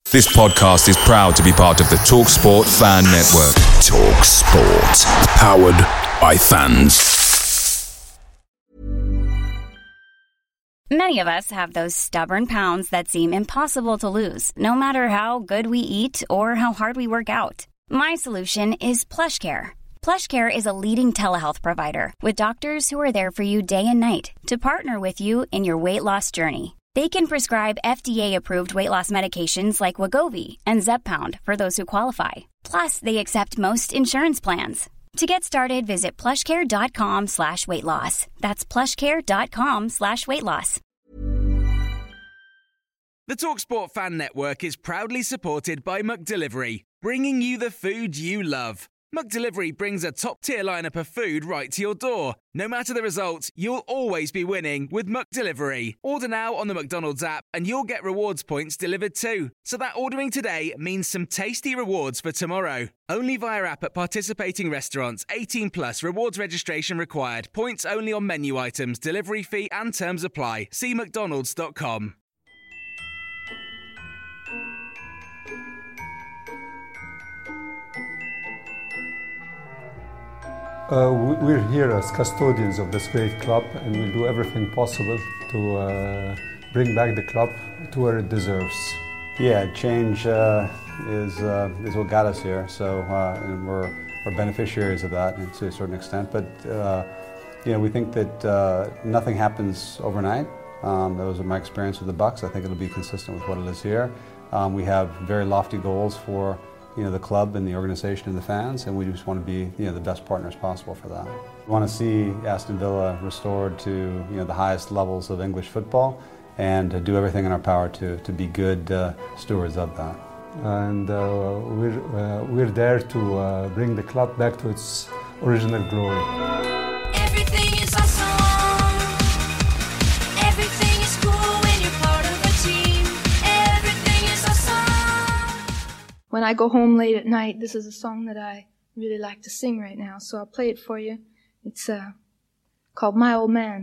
This podcast is proud to be part of the TalkSport Fan Network. TalkSport. Powered by fans. Many of us have those stubborn pounds that seem impossible to lose, no matter how good we eat or how hard we work out. My solution is PlushCare. PlushCare is a leading telehealth provider with doctors who are there for you day and night to partner with you in your weight loss journey. They can prescribe FDA-approved weight loss medications like Wegovy and Zepbound for those who qualify. Plus, they accept most insurance plans. To get started, visit plushcare.com/weightloss. That's plushcare.com/weightloss. The TalkSport Fan Network is proudly supported by McDelivery, bringing you the food you love. McDelivery brings a top-tier lineup of food right to your door. No matter the result, you'll always be winning with McDelivery. Order now on the McDonald's app and you'll get rewards points delivered too. So that ordering today means some tasty rewards for tomorrow. Only via app at participating restaurants. 18 plus. Rewards registration required. Points only on menu items. Delivery fee and terms apply. See mcdonalds.com. We're here as custodians of this great club, and we'll do everything possible to bring back the club to where it deserves. Yeah, change is what got us here. So and we're beneficiaries of that to a certain extent. But we think that nothing happens overnight. That was my experience with the Bucks. I think it'll be consistent with what it is here. We have very lofty goals for the club and the organization and the fans, and we just want to be the best partners possible for that. We want to see Aston Villa restored to the highest levels of English football, and to do everything in our power to be good stewards of that. And we're there to bring the club back to its original glory. Everything is awesome. Everything is cool when you're part of a team. Everything is awesome. When I go home late at night, this is a song that I really like to sing right now, so I'll play it for you. It's called My Old Man.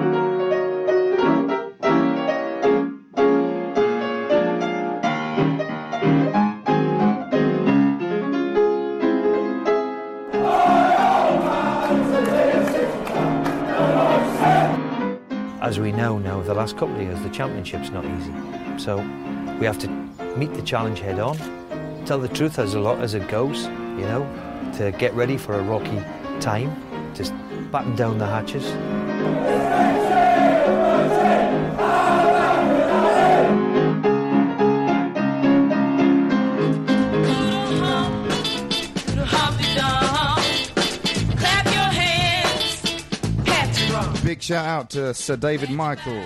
As we know now, the last couple of years, the Championship's not easy. So we have to meet the challenge head on, tell the truth as it goes, to get ready for a rocky time, just batten down the hatches. Big shout out to Sir David Michael,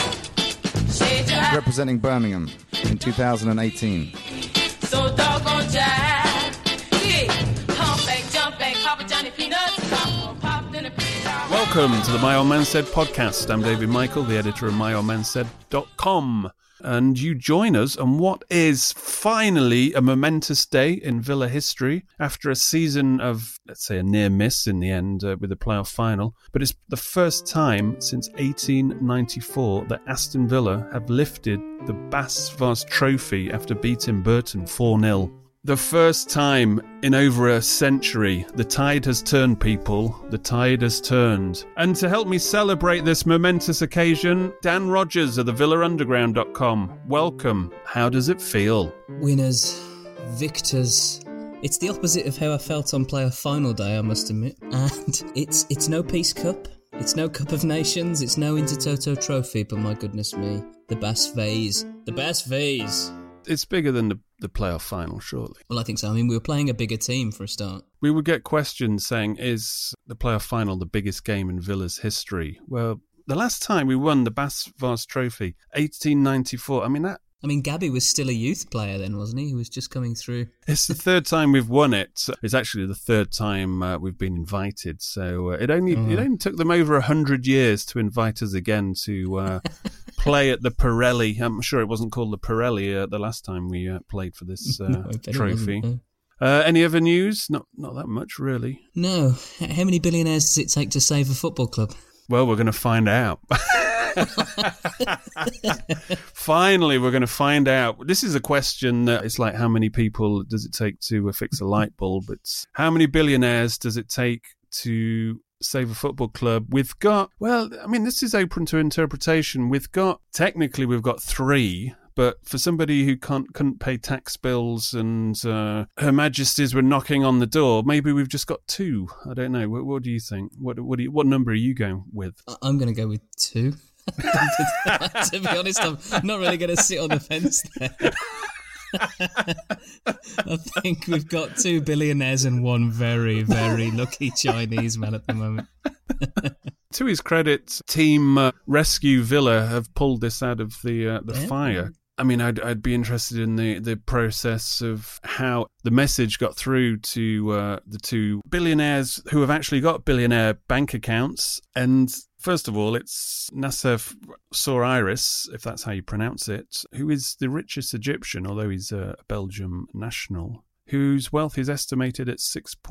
representing Birmingham in 2018. So doggone jive. Yeah. Humpback, jumpback, Papa Johnny Peanuts. Popped in a pizza. Welcome to the My Old Man Said podcast. I'm David Michael, the editor of myoldmansaid.com. And you join us on what is finally a momentous day in Villa history after a season of, let's say, a near miss in the end with the playoff final. But it's the first time since 1894 that Aston Villa have lifted the Bass Vase Trophy after beating Burton 4-0. The first time in over a century. The tide has turned, people. The tide has turned. And to help me celebrate this momentous occasion, Dan Rogers of the VillaUnderground.com. Welcome. How does it feel? Winners, victors. It's the opposite of how I felt on playoff final day, I must admit. And it's no Peace Cup. It's no Cup of Nations. It's no Intertoto Trophy. But my goodness me, the Bass Vase. The Bass Vase. It's bigger than the playoff final, surely. Well, I think so. I mean, we were playing a bigger team for a start. We would get questions saying, is the playoff final the biggest game in Villa's history? Well, the last time we won the Bass Vase Trophy, 1894, I mean, Gabby was still a youth player then, wasn't he? He was just coming through. It's the third time we've won it. It's actually the third time we've been invited. So it only took them over 100 years to invite us again to play at the Pirelli. I'm sure it wasn't called the Pirelli the last time we played for this trophy. Any other news? Not that much, really. No. How many billionaires does it take to save a football club? Well, we're going to find out. Finally, we're going to find out. This is a question that it's like, how many people does it take to fix a light bulb? It's how many billionaires does it take to save a football club? We've got, well, I mean, this is open to interpretation. Technically, we've got 3. But for somebody who couldn't pay tax bills and Her Majesties were knocking on the door, maybe we've just got 2. I don't know. What do you think? What number are you going with? I'm going to go with 2. To be honest, I'm not really going to sit on the fence there. I think we've got 2 billionaires and 1 very, very lucky Chinese man at the moment. To his credit, Team Rescue Villa have pulled this out of the fire. I mean, I'd be interested in the process of how the message got through to the 2 billionaires who have actually got billionaire bank accounts. And first of all, it's Nassef Sourairis, if that's how you pronounce it, who is the richest Egyptian, although he's a Belgium national, whose wealth is estimated at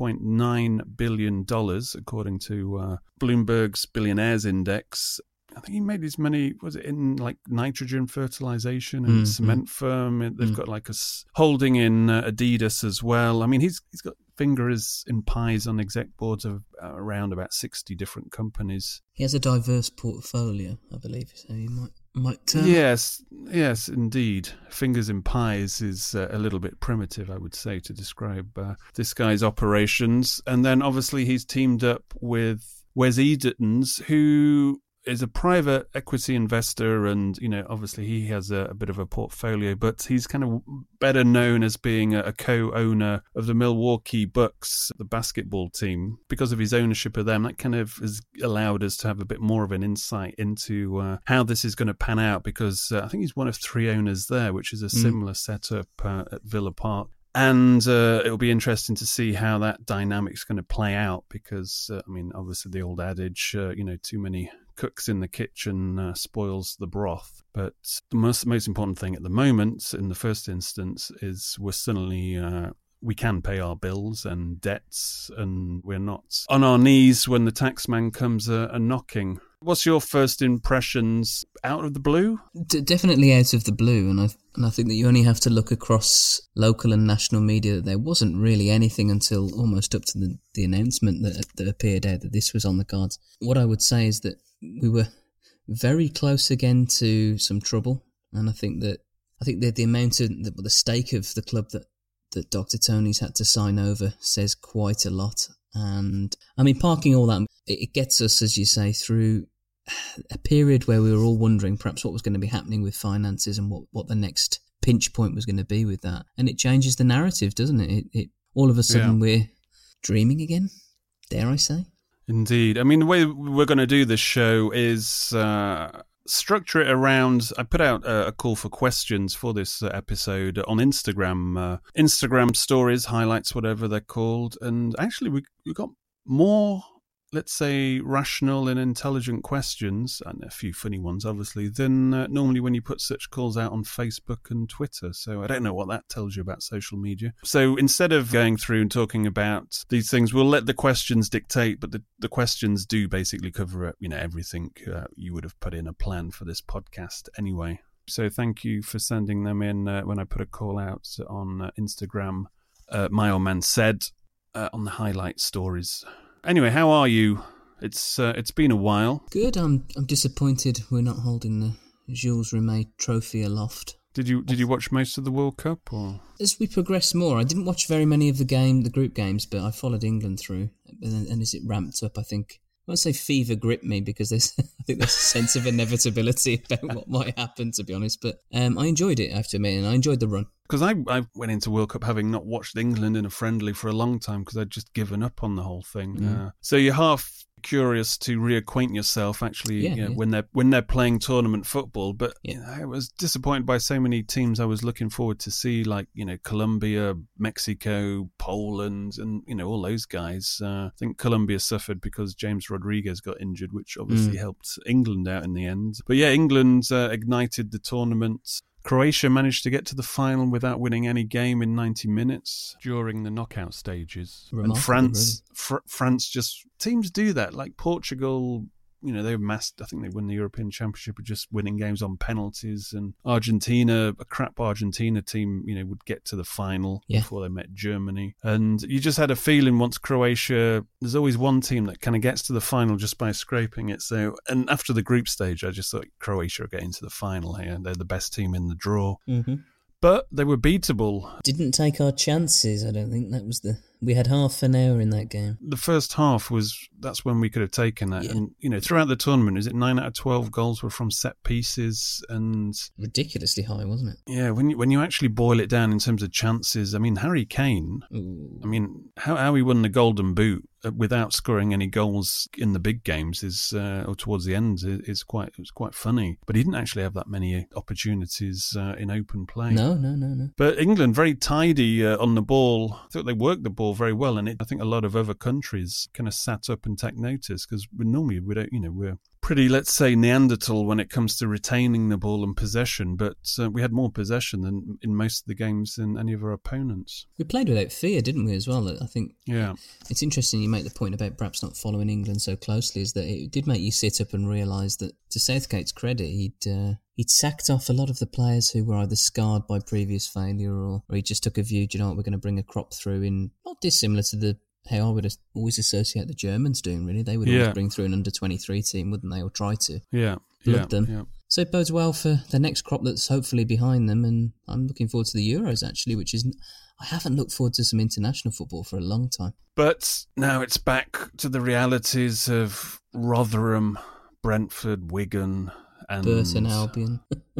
$6.9 billion, according to Bloomberg's Billionaires Index. I think he made his money, was it in like nitrogen fertilization and cement firm? They've got like a holding in Adidas as well. I mean, he's got fingers in pies on exec boards of around about 60 different companies. He has a diverse portfolio, I believe, so he might Yes, indeed. Fingers in pies is a little bit primitive, I would say, to describe this guy's operations. And then obviously he's teamed up with Wes Edens, who is a private equity investor, and obviously he has a bit of a portfolio, but he's kind of better known as being a co-owner of the Milwaukee Bucks, the basketball team. Because of his ownership of them, that kind of has allowed us to have a bit more of an insight into how this is going to pan out, because I think he's one of 3 owners there, which is a similar setup at Villa Park. And it'll be interesting to see how that dynamic's going to play out, because, obviously the old adage, too many cooks in the kitchen spoils the broth. But the most important thing at the moment, in the first instance, is we're suddenly we can pay our bills and debts, and we're not on our knees when the taxman comes a knocking. What's your first impressions out of the blue? Definitely out of the blue, and I think that you only have to look across local and national media that there wasn't really anything until almost up to the announcement that appeared out that this was on the cards. What I would say is that we were very close again to some trouble, and I think that the amount of the stake of the club that Dr. Tony's had to sign over says quite a lot. And I mean, parking all that, it gets us, as you say, through a period where we were all wondering perhaps what was going to be happening with finances and what the next pinch point was going to be with that. And it changes the narrative, doesn't it? It all of a sudden we're dreaming again, dare I say? Indeed. I mean, the way we're going to do this show is structure it around. I put out a call for questions for this episode on Instagram. Instagram stories, highlights, whatever they're called. And actually, we got more, let's say, rational and intelligent questions, and a few funny ones, obviously, than normally when you put such calls out on Facebook and Twitter. So I don't know what that tells you about social media. So instead of going through and talking about these things, we'll let the questions dictate, but the questions do basically cover everything you would have put in a plan for this podcast anyway. So thank you for sending them in when I put a call out on Instagram. My old man said on the highlight stories. Anyway, how are you? It's been a while. Good. I'm disappointed we're not holding the Jules Rimet trophy aloft. Did you watch most of the World Cup? Or as we progress more, I didn't watch very many of the group games, but I followed England through, and as it ramped up, I think I won't say fever gripped me, because I think there's a sense of inevitability about what might happen, to be honest. But I enjoyed it, I have to admit, and I enjoyed the run. Because I went into World Cup having not watched England in a friendly for a long time, because I'd just given up on the whole thing. So you're half curious to reacquaint yourself, actually, when they're playing tournament football. But I was disappointed by so many teams I was looking forward to see, like Colombia, Mexico, Poland, and all those guys. I think Colombia suffered because James Rodriguez got injured, which obviously helped England out in the end. But yeah, England ignited the tournament. Croatia managed to get to the final without winning any game in 90 minutes during the knockout stages. Remarkable, and France just teams do that. Like Portugal, they were massed. I think they won the European Championship with just winning games on penalties. And Argentina, a crap Argentina team, would get to the final before they met Germany. And you just had a feeling once Croatia, there's always one team that kind of gets to the final just by scraping it. So, and after the group stage, I just thought Croatia are getting to the final here. They're the best team in the draw. Mm-hmm. But they were beatable. Didn't take our chances, I don't think. We had half an hour in that game. The first half that's when we could have taken that. Yeah. And, throughout the tournament, is it 9 out of 12 goals were from set pieces? And ridiculously high, wasn't it? Yeah, when you actually boil it down in terms of chances, I mean, Harry Kane, how he won the Golden Boot without scoring any goals in the big games or towards the end is quite funny. But he didn't actually have that many opportunities in open play. No. But England very tidy on the ball. I thought they worked the ball very well, and I think a lot of other countries kind of sat up and take notice because normally we're pretty, let's say, Neanderthal when it comes to retaining the ball and possession, but we had more possession than in most of the games than any of our opponents. We played without fear, didn't we, as well? I think it's interesting you make the point about perhaps not following England so closely, is that it did make you sit up and realise that, to Southgate's credit, he'd sacked off a lot of the players who were either scarred by previous failure or he just took a view, do you know what, we're going to bring a crop through in, not dissimilar to how I would always associate the Germans doing, really. They would always bring through an under-23 team, wouldn't they, or try to flood them. Yeah. So it bodes well for the next crop that's hopefully behind them, and I'm looking forward to the Euros, actually, which is... I haven't looked forward to some international football for a long time. But now it's back to the realities of Rotherham, Brentford, Wigan, and Burton Albion.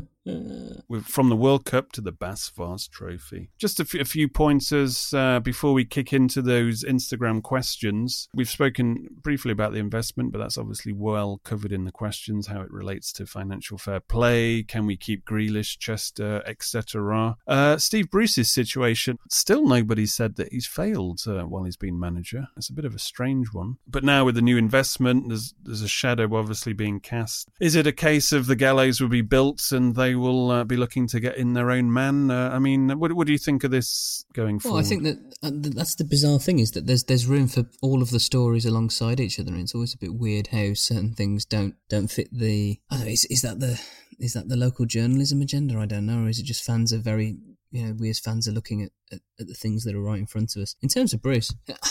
From the World Cup to the Bass Vase Trophy. Just a few pointers before we kick into those Instagram questions. We've spoken briefly about the investment, but that's obviously well covered in the questions, how it relates to financial fair play, can we keep Grealish, Chester, etc. Steve Bruce's situation, still nobody said that he's failed while he's been manager. It's a bit of a strange one. But now with the new investment, there's a shadow obviously being cast. Is it a case of the gallows will be built and they will be looking to get in their own man? What do you think of this going forward? Well, I think that that's the bizarre thing, is that there's room for all of the stories alongside each other, and it's always a bit weird how certain things don't fit the... I don't know, is that the local journalism agenda? I don't know, or is it just fans are very... we as fans are looking at the things that are right in front of us. In terms of Bruce...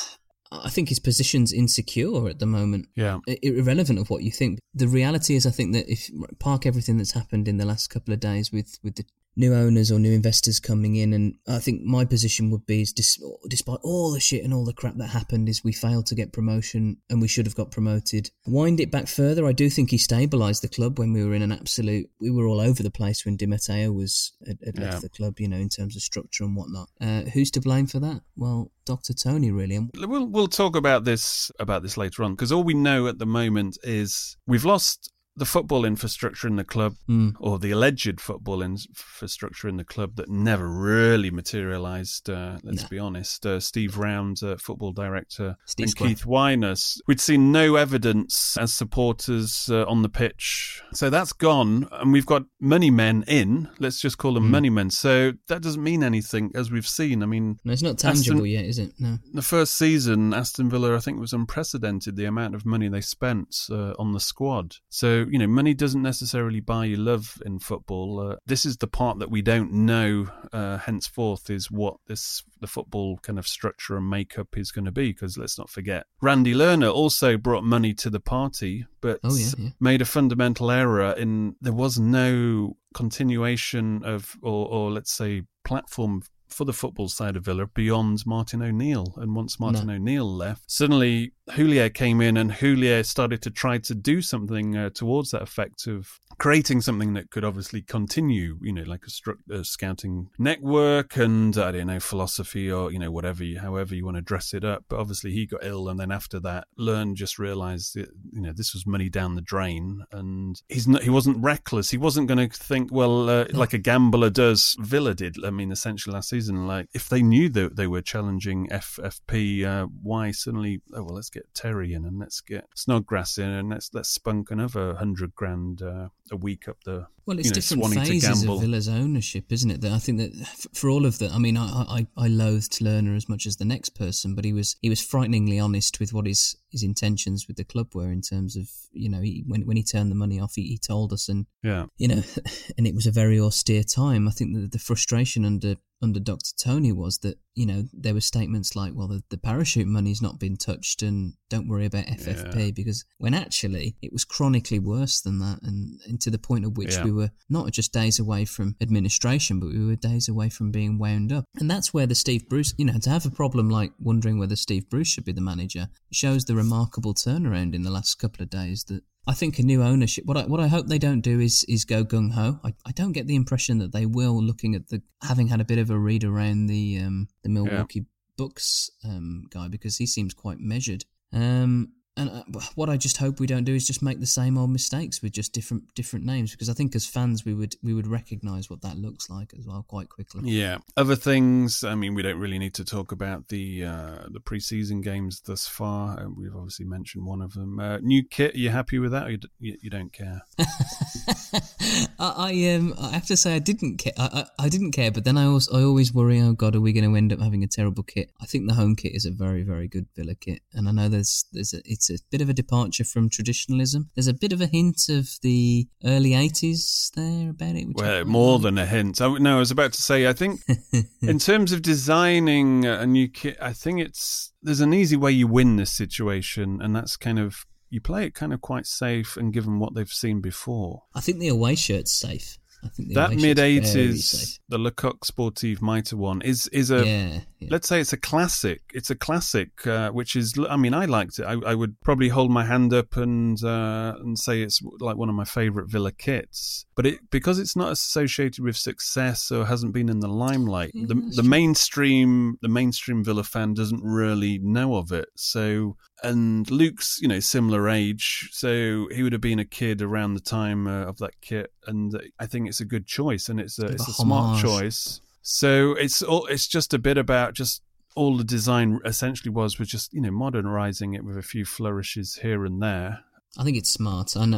I think his position's insecure at the moment. Yeah. Irrelevant of what you think. The reality is, I think that if park everything that's happened in the last couple of days with the new owners or new investors coming in, and I think my position would be, is despite all the shit and all the crap that happened, is we failed to get promotion and we should have got promoted. Wind it back further, I do think he stabilised the club when we were in an absolute... We were all over the place when Di Matteo had left the club, in terms of structure and whatnot. Who's to blame for that? Well, Dr. Tony, really. And we'll talk about this later on, because all we know at the moment is we've lost the football infrastructure in the club, or the alleged football infrastructure in the club that never really materialised, let's be honest. Steve Round, football director, and Keith Weiner. We'd seen no evidence as supporters on the pitch. So that's gone, and we've got money men in. Let's just call them money men. So that doesn't mean anything, as we've seen. I mean... No, it's not tangible yet, is it? No. The first season, Aston Villa, I think, was unprecedented, the amount of money they spent on the squad. So, money doesn't necessarily buy you love in football. This is the part that we don't know henceforth, is what the football kind of structure and makeup is going to be, because let's not forget, Randy Lerner also brought money to the party, but made a fundamental error in there was no continuation of, or let's say, platform for the football side of Villa beyond Martin O'Neill. And once Martin O'Neill left, suddenly Houllier came in, and Houllier started to try to do something towards that effect of creating something that could obviously continue, like a scouting network and, I don't know, philosophy or, whatever, however you want to dress it up. But obviously he got ill, and then after that, Learn just realised that, this was money down the drain, and he wasn't reckless. He wasn't going to think, like a gambler does. Villa did, essentially last season, like if they knew that they were challenging FFP, why suddenly, let's get Terry in, and let's get Snodgrass in, and let's spunk another $100,000 a week up the. Well, it's different wanting phases to gamble. of Villa's ownership, isn't it? That I think that for all of that, I mean, I loathed Lerner as much as the next person, but he was frighteningly honest with what his intentions with the club were in terms of, you know, when he turned the money off, he told us, and yeah, you know, and it was a very austere time. I think that the frustration under Dr. Tony was that, you know, there were statements like, well, the parachute money's not been touched and don't worry about FFP, because when actually it was chronically worse than that, and to the point at which we were not just days away from administration, but we were days away from being wound up. And that's where the Steve Bruce, you know, to have a problem like wondering whether Steve Bruce should be the manager shows the remarkable turnaround in the last couple of days. That I think a new ownership, what I hope they don't do is go gung-ho. I don't get the impression that they will, looking at having had a bit of a read around the Milwaukee Bucks guy, because he seems quite measured. And what I just hope we don't do is just make the same old mistakes with just different names, because I think as fans we would recognise what that looks like as well quite quickly. Yeah. Other things, I mean, we don't really need to talk about the pre-season games thus far. We've obviously mentioned one of them. New kit, are you happy with that, or you don't care? I have to say I didn't care. I didn't care, but then I always worry, oh God, are we going to end up having a terrible kit? I think the home kit is a very, very good Villa kit, and I know it's a bit of a departure from traditionalism. There's a bit of a hint of the early 80s there about it. Well, more than a hint. I was about to say, I think in terms of designing a new kit, I think there's an easy way you win this situation, and that's kind of, you play it kind of quite safe and given what they've seen before. I think the away shirt's safe. I think the that away shirt's very mid-80s, safe. the Lecoq Sportive Mitre one is a, let's say it's a classic. It's a classic, which is, I mean, I liked it. I would probably hold my hand up and say it's like one of my favourite Villa kits. But because it's not associated with success or hasn't been in the limelight, the mainstream Villa fan doesn't really know of it. So, and Luke's, you know, similar age, so he would have been a kid around the time of that kit, and I think it's a good choice, and it's a smart choice. So it's just a bit about just all the design essentially was just, you know, modernising it with a few flourishes here and there. I think it's smart, and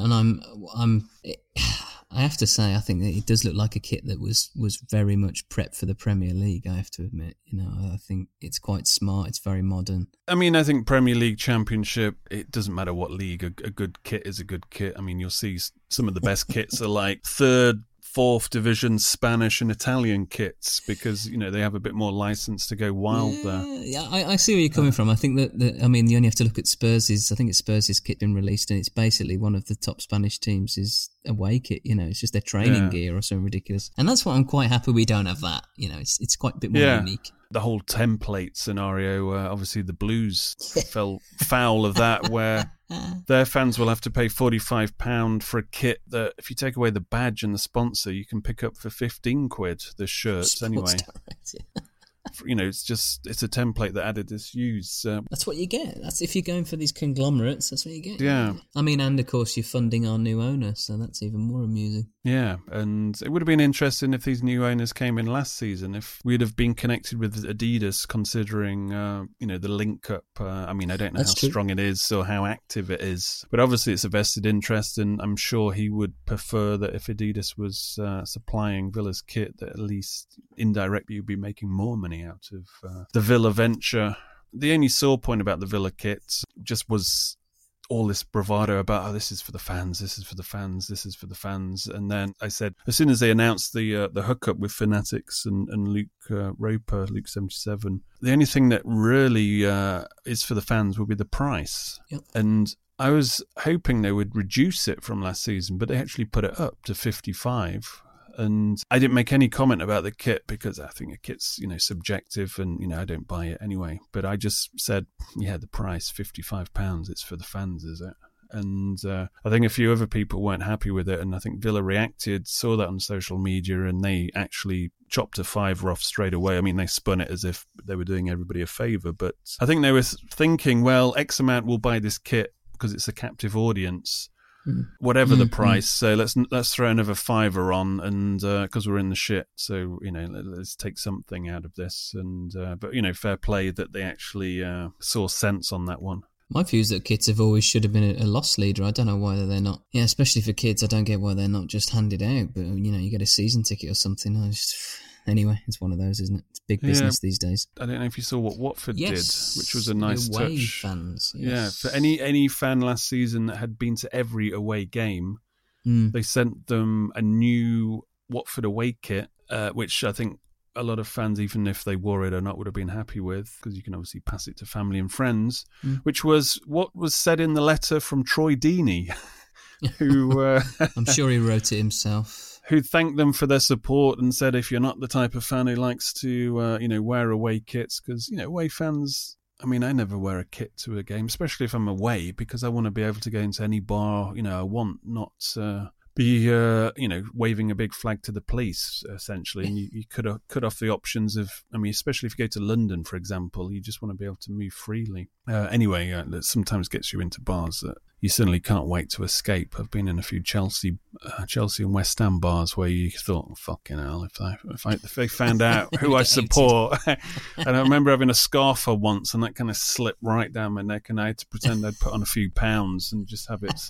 I have to say, I think that it does look like a kit that was very much prepped for the Premier League, I have to admit. You know, I think it's quite smart, it's very modern. I mean, I think Premier League, Championship, it doesn't matter what league, a good kit is a good kit. I mean, you'll see some of the best kits are like third, fourth division Spanish and Italian kits, because, you know, they have a bit more license to go wild there. Yeah, I see where you're coming from. I think that I mean, you only have to look at Spurs'. I think it's Spurs' kit been released, and it's basically one of the top Spanish teams' away kit. You know, it's just their training gear or something ridiculous, and that's why I'm quite happy we don't have that. You know, it's quite a bit more unique. The whole template scenario, obviously the Blues fell foul of that, where their fans will have to pay £45 for a kit that, if you take away the badge and the sponsor, you can pick up for £15, the shirts anyway. You know, it's a template that Adidas use. That's what you get. That's if you're going for these conglomerates, that's what you get. Yeah. I mean, and of course you're funding our new owner, so that's even more amusing. Yeah, and it would have been interesting if these new owners came in last season, if we'd have been connected with Adidas, considering, you know, the link up. I mean, I don't know how strong it is or how active it is, but obviously it's a vested interest, and I'm sure he would prefer that if Adidas was supplying Villa's kit, that at least indirectly you'd be making more money out of the Villa venture. The only sore point about the Villa kit just was all this bravado about, oh, this is for the fans, this is for the fans, this is for the fans. And then I said, as soon as they announced the hookup with Fanatics and Luke Roper, Luke 77, the only thing that really is for the fans will be the price. Yep. And I was hoping they would reduce it from last season, but they actually put it up to 55. And I didn't make any comment about the kit because I think a kit's, you know, subjective, and, you know, I don't buy it anyway. But I just said, yeah, the price, £55, it's for the fans, is it? And I think a few other people weren't happy with it, and I think Villa reacted, saw that on social media, and they actually chopped a £5 off straight away. I mean, they spun it as if they were doing everybody a favour, but I think they were thinking, well, X amount will buy this kit because it's a captive audience. Whatever the price, so let's throw another £5 on, and because we're in the shit, so, you know, let's take something out of this. And but, you know, fair play that they actually saw sense on that one. My view is that kits have always should have been a loss leader. I don't know why they're not. Yeah, especially for kids, I don't get why they're not just handed out. But, you get a season ticket or something. Anyway, it's one of those, isn't it? It's big business these days. I don't know if you saw what Watford did, which was a nice away touch. Fans, yes. Yeah, for any fan last season that had been to every away game, they sent them a new Watford away kit, which I think a lot of fans, even if they wore it or not, would have been happy with, because you can obviously pass it to family and friends, which was what was said in the letter from Troy Deeney, who... I'm sure he wrote it himself. Who thanked them for their support and said, if you're not the type of fan who likes to, wear away kits, because, away fans... I mean, I never wear a kit to a game, especially if I'm away, because I want to be able to go into any bar, I want, not... be waving a big flag to the police, essentially, and you cut off the options of, especially if you go to London, for example, you just want to be able to move freely. That sometimes gets you into bars that you certainly can't wait to escape. I've been in a few Chelsea and West Ham bars where you thought, fucking hell, if they found out who I support. And I remember having a scarf on once, and that kind of slipped right down my neck, and I had to pretend I'd put on a few pounds and just have it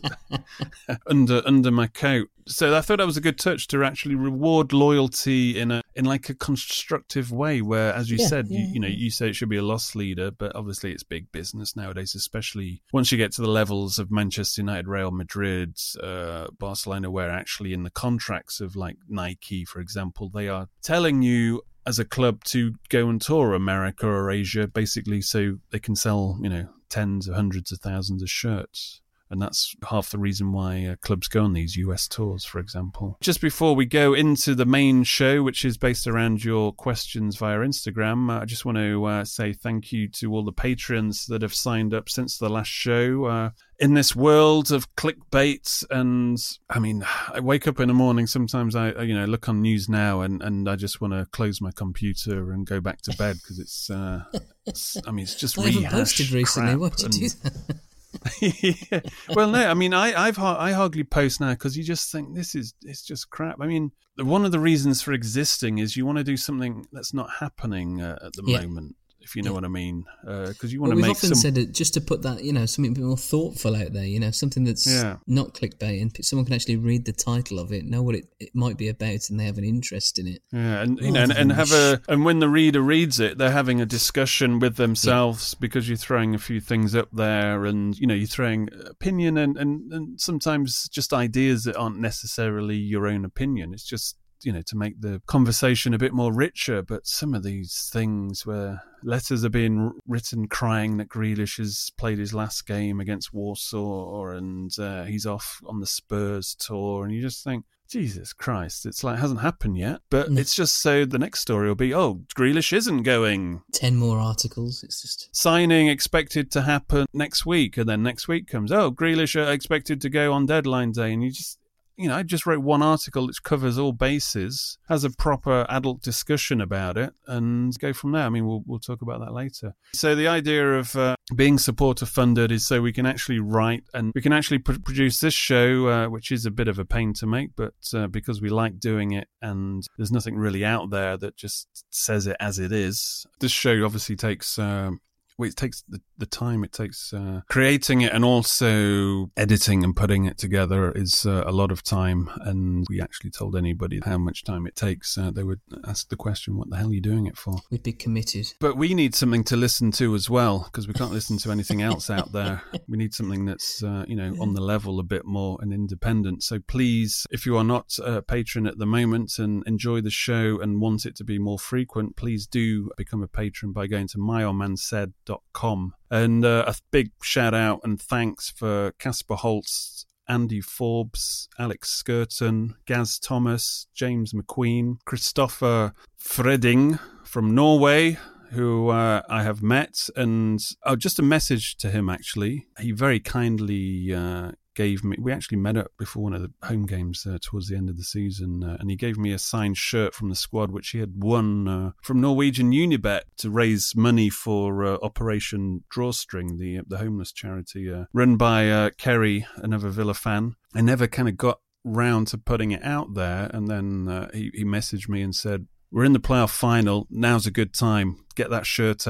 under my coat. So I thought that was a good touch to actually reward loyalty in a constructive way, where, as you said, you say it should be a loss leader, but obviously it's big business nowadays, especially once you get to the levels of Manchester United, Real Madrid, Barcelona, where actually in the contracts of like Nike, for example, they are telling you as a club to go and tour America or Asia, basically so they can sell, tens of hundreds of thousands of shirts. And that's half the reason why clubs go on these US tours, for example. Just before we go into the main show, which is based around your questions via Instagram, I just want to say thank you to all the patrons that have signed up since the last show. In this world of clickbait, and I wake up in the morning, sometimes I look on News Now and I just want to close my computer and go back to bed, because it's just rehash. I haven't posted recently. Why'd you do that? Yeah. Well, no, I hardly post now, because you just think it's just crap. One of the reasons for existing is you want to do something that's not happening at the moment, if you know what I mean, because you want to make. We've often said it just to put that, something a bit more thoughtful out there, something that's not clickbait, and someone can actually read the title of it, know what it might be about, and they have an interest in it. Yeah, and and when the reader reads it, they're having a discussion with themselves, because you're throwing a few things up there, and you're throwing opinion and sometimes just ideas that aren't necessarily your own opinion. It's just, to make the conversation a bit more richer. But some of these things where letters are being written crying that Grealish has played his last game against Warsaw, and he's off on the Spurs tour, and you just think, Jesus Christ, it's like it hasn't happened yet. But it's just so the next story will be, Grealish isn't going. 10 more articles. It's just... Signing expected to happen next week, and then next week comes, Grealish expected to go on deadline day, and you just... I just wrote one article which covers all bases, has a proper adult discussion about it, and go from there. We'll talk about that later. So the idea of being supporter funded is so we can actually write, and we can actually produce this show, which is a bit of a pain to make, but because we like doing it, and there's nothing really out there that just says it as it is. This show obviously takes... it takes the time it takes creating it, and also editing and putting it together is a lot of time. And we actually told anybody how much time it takes, they would ask the question, what the hell are you doing it for? We'd be committed. But we need something to listen to as well, because we can't listen to anything else out there. We need something that's on the level a bit more and independent. So please, if you are not a patron at the moment and enjoy the show and want it to be more frequent, please do become a patron by going to myoldmansaid.com. And a big shout out and thanks for Casper Holtz, Andy Forbes, Alex Skirton, Gaz Thomas, James McQueen, Christopher Freding from Norway, who I have met, and just a message to him, actually. He very kindly gave me, we actually met up before one of the home games towards the end of the season, and he gave me a signed shirt from the squad, which he had won from Norwegian Unibet to raise money for Operation Drawstring, the homeless charity run by Kerry, another Villa fan. I never kind of got round to putting it out there, and then he messaged me and said, we're in the playoff final, now's a good time, get that shirt out.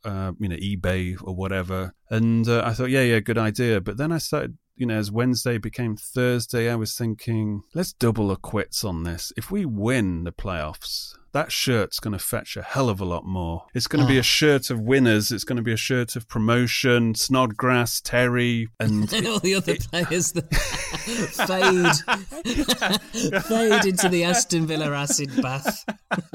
eBay or whatever. And I thought, yeah, good idea. But then I started, as Wednesday became Thursday, I was thinking, let's double or quits on this. If we win the playoffs, that shirt's going to fetch a hell of a lot more. It's going to be a shirt of winners. It's going to be a shirt of promotion, Snodgrass, Terry, and all the other players that fade into the Aston Villa acid bath.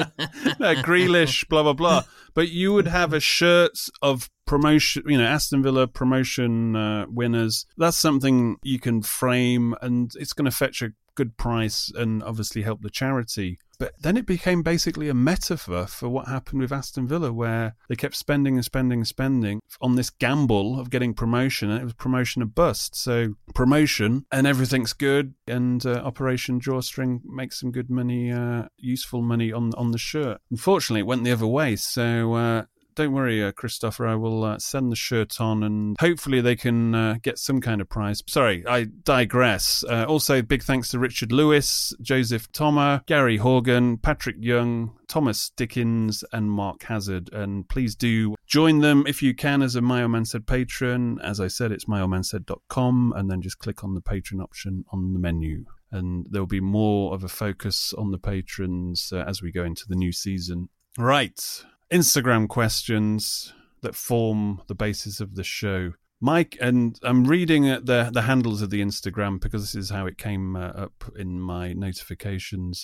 Grealish, blah, blah, blah. But you would have a shirt of promotion, Aston Villa promotion winners. That's something you can frame, and it's going to fetch a good price and obviously help the charity. But then it became basically a metaphor for what happened with Aston Villa, where they kept spending and spending and spending on this gamble of getting promotion, and it was promotion or bust. So promotion and everything's good, and Operation Drawstring makes some good money, useful money on the shirt. Unfortunately, it went the other way, so don't worry, Christopher, I will send the shirt on, and hopefully they can get some kind of prize. Sorry, I digress. Also, big thanks to Richard Lewis, Joseph Thomas, Gary Horgan, Patrick Young, Thomas Dickens, and Mark Hazard. And please do join them if you can as a My Old Man Said patron. As I said, it's myoldmansaid.com, and then just click on the patron option on the menu. And there'll be more of a focus on the patrons as we go into the new season. Right. Instagram questions that form the basis of the show. Mike, and I'm reading the handles of the Instagram because this is how it came up in my notifications.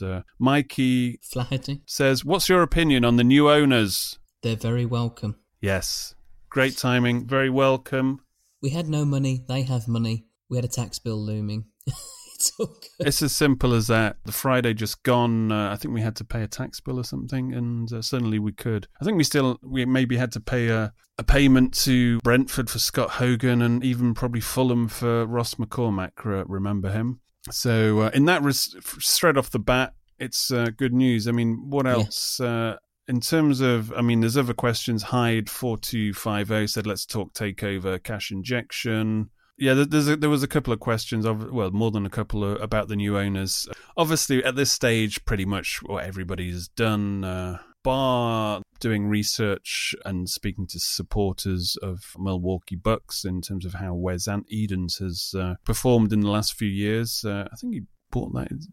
Mikey Flaherty says, what's your opinion on the new owners? They're very welcome. Yes. Great timing. Very welcome. We had no money. They have money. We had a tax bill looming. It's all good. It's as simple as that. The Friday just gone. I think we had to pay a tax bill or something, and suddenly we could. I think we maybe had to pay a payment to Brentford for Scott Hogan, and even probably Fulham for Ross McCormack. Remember him? So in that straight off the bat, it's good news. I mean, what else? Yeah. In terms of, there's other questions. Hyde 4250 said, let's talk takeover, cash injection. Yeah, there was a couple of questions, more than a couple about the new owners. Obviously, at this stage, pretty much what everybody's done, bar doing research and speaking to supporters of Milwaukee Bucks in terms of how Wes Edens has performed in the last few years. I think he bought that in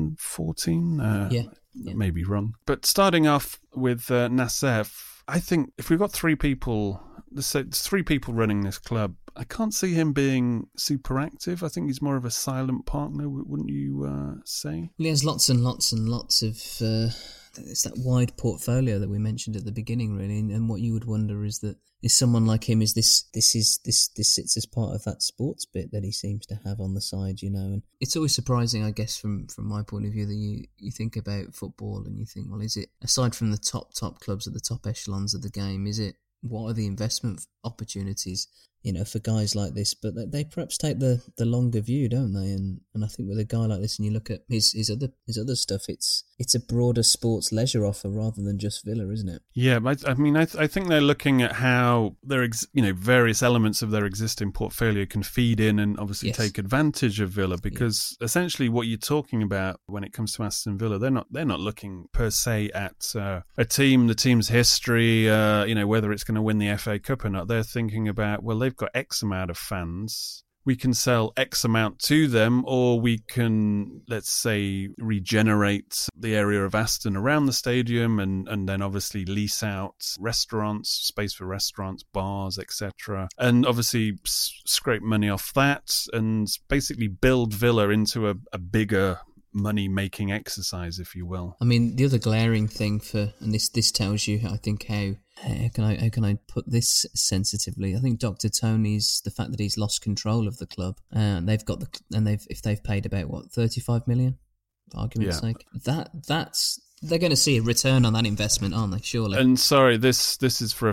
2014. Yeah. Maybe wrong. But starting off with Nassef, I think if we've got three people running this club, I can't see him being super active. I think he's more of a silent partner, wouldn't you say? Well, he has lots and lots and lots of... it's that wide portfolio that we mentioned at the beginning, really. And what you would wonder is someone like him, this sits as part of that sports bit that he seems to have on the side, And it's always surprising, I guess, from my point of view, that you think about football and you think, well, is it, aside from the top clubs at the top echelons of the game, what are the investment opportunities, for guys like this? But they perhaps take the longer view, don't they? And I think with a guy like this, and you look at his other stuff, it's a broader sports leisure offer rather than just Villa, isn't it? Yeah, I think they're looking at how their various elements of their existing portfolio can feed in and obviously take advantage of Villa, because essentially what you're talking about when it comes to Aston Villa, they're not looking per se at the team's history, whether it's going to win the FA Cup or not. They're thinking about, well, they've got X amount of fans. We can sell X amount to them, or we can, let's say, regenerate the area of Aston around the stadium and then obviously lease out space for restaurants, bars, etc. And obviously scrape money off that and basically build Villa into a bigger money-making exercise, if you will. The other glaring thing and this tells you, I think, how can I put this sensitively? I think Dr. Tony's, the fact that he's lost control of the club, and if they've paid about 35 million, for argument's sake, that's they're going to see a return on that investment, aren't they? Surely. And sorry, this is for a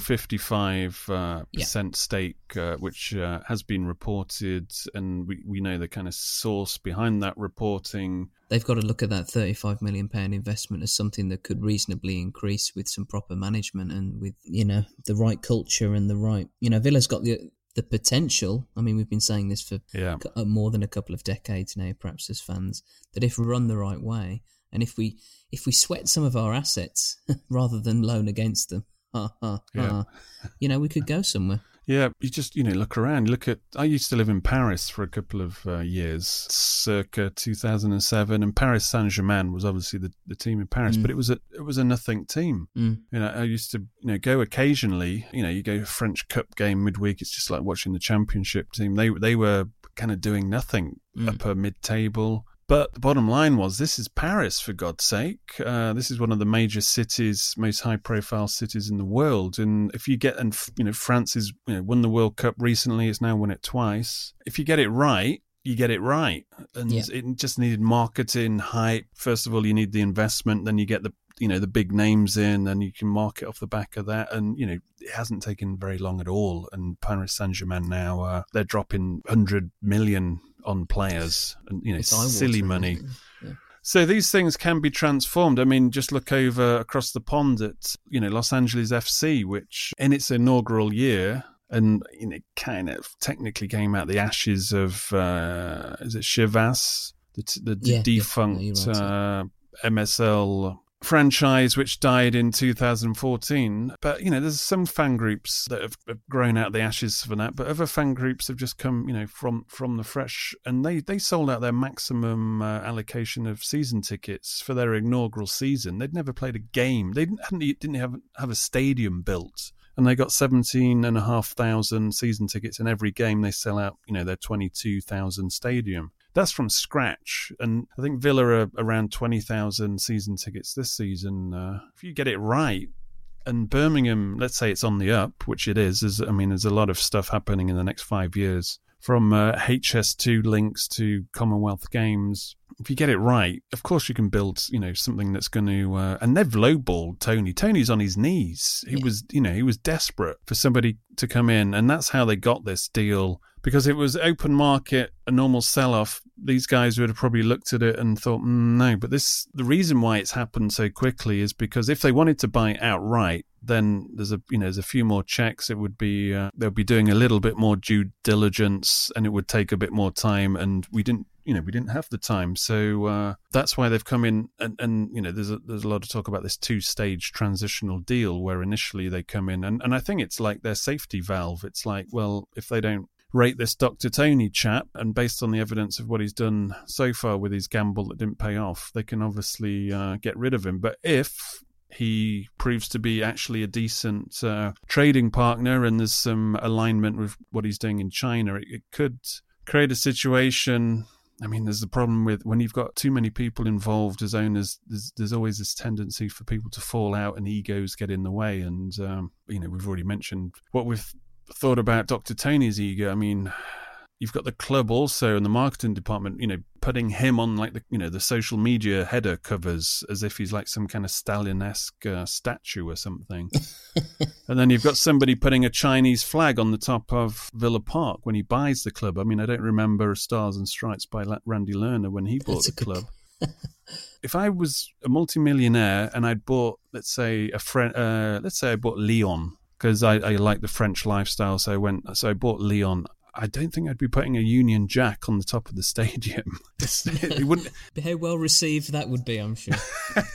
55% stake, which has been reported, and we know the kind of source behind that reporting. They've got to look at that £35 million investment as something that could reasonably increase with some proper management and with, the right culture and the right... Villa's got the potential. We've been saying this for more than a couple of decades now, perhaps as fans, that if we run the right way, and if we sweat some of our assets rather than loan against them, Yeah. We could go somewhere. Yeah, you just, look around. I used to live in Paris for a couple of years, circa 2007, and Paris Saint-Germain was obviously the team in Paris, but it was a nothing team. I used to, go occasionally, you go to a French Cup game midweek, it's just like watching the championship team. They were kind of doing nothing, upper mid-table. But the bottom line was, this is Paris, for God's sake. This is one of the major cities, most high-profile cities in the world. And if you get, France has won the World Cup recently. It's now won it twice. If you get it right, you get it right. And it just needed marketing, hype. First of all, you need the investment. Then you get the big names in, and you can market off the back of that. And, it hasn't taken very long at all. And Paris Saint-Germain now, they're dropping 100 million on players and, silly money. Yeah. So these things can be transformed. I mean, just look over across the pond at, Los Angeles FC, which in its inaugural year, and it kind of technically came out the ashes of, is it Chivas, the defunct MSL franchise, which died in 2014. But, there's some fan groups that have grown out the ashes for that, but other fan groups have just come, from the fresh, and they sold out their maximum allocation of season tickets for their inaugural season. They'd never played a game. They didn't have a stadium built. And they got 17,500 season tickets in every game they sell out, their 22,000 stadium. That's from scratch. And I think Villa are around 20,000 season tickets this season. If you get it right, and Birmingham, let's say it's on the up, which it is. There's a lot of stuff happening in the next 5 years, from HS2 links to Commonwealth Games. If you get it right, of course you can build, something that's going to... and they've lowballed Tony. Tony's on his knees. He was desperate for somebody to come in, and that's how they got this deal. Because it was open market, a normal sell-off. These guys would have probably looked at it and thought, no. But the reason why it's happened so quickly is because if they wanted to buy it outright, then there's a few more checks. It would be they'll be doing a little bit more due diligence, and it would take a bit more time. And we didn't have the time, so that's why they've come in. And there's a lot of talk about this 2-stage transitional deal where initially they come in, and I think it's like their safety valve. It's like, well, if they don't rate this Dr. Tony chap, and based on the evidence of what he's done so far with his gamble that didn't pay off, they can obviously get rid of him. But if he proves to be actually a decent trading partner and there's some alignment with what he's doing in China, it could create a situation. I mean, there's the problem with when you've got too many people involved as owners, there's always this tendency for people to fall out and egos get in the way. And, we've already mentioned what we've thought about Dr. Tony's ego. I mean, you've got the club also and the marketing department, putting him on like the social media header covers as if he's like some kind of Stalin-esque statue or something. And then you've got somebody putting a Chinese flag on the top of Villa Park when he buys the club. I mean, I don't remember Stars and Stripes by Randy Lerner when he bought the club. If I was a multimillionaire and I'd bought, let's say I bought Lyon, because I like the French lifestyle, so I bought Lyon. I don't think I'd be putting a Union Jack on the top of the stadium. It wouldn't. How well received that would be, I'm sure.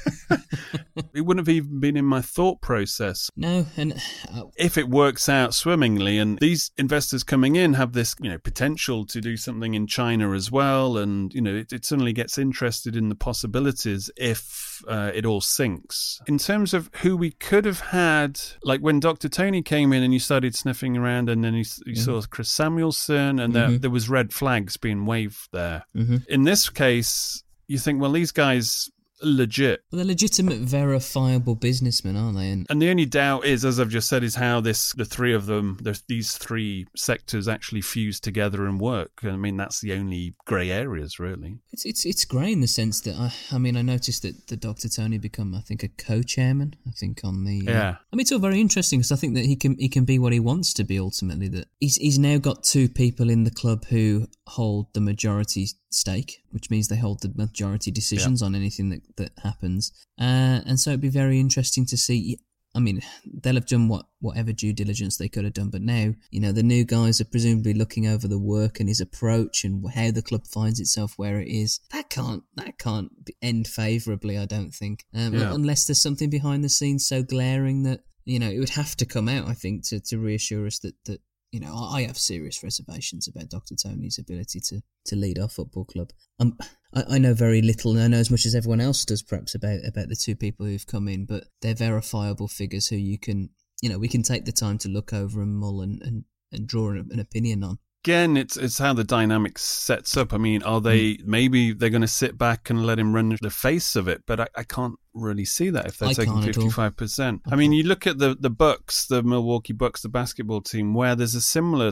It wouldn't have even been in my thought process. No, and if it works out swimmingly, and these investors coming in have this, potential to do something in China as well, and it suddenly gets interested in the possibilities if it all sinks. In terms of who we could have had, like when Dr. Tony came in and you started sniffing around, and then you saw Chris Samuelson, and there was red flags being waved there. In this case, you think, well, these guys legit. Well, they're legitimate, verifiable businessmen, aren't they? And the only doubt is, as I've just said, is how the three of them, these three sectors actually fuse together and work. I mean, that's the only grey areas, really. It's grey in the sense that I noticed that the Dr. Tony become, I think, a co-chairman. I think on the I mean, it's all very interesting because I think that he can be what he wants to be ultimately. That he's now got two people in the club who hold the majority stake, which means they hold the majority decisions on anything that happens. And so it'd be very interesting to see. I mean, they'll have done whatever due diligence they could have done, but now, the new guys are presumably looking over the work and his approach and how the club finds itself where it is. That can't end favourably, I don't think, unless there's something behind the scenes so glaring that it would have to come out, I think, to reassure us that I have serious reservations about Dr. Tony's ability to lead our football club. I know very little, and I know as much as everyone else does, perhaps, about the two people who've come in, but they're verifiable figures who you can, we can take the time to look over and mull and draw an opinion on. Again, it's how the dynamic sets up. I mean, are they maybe they're going to sit back and let him run the face of it? But I can't really see that if they're taking 55%. I mean, you look at the Bucks, the Milwaukee Bucks, the basketball team, where there's a similar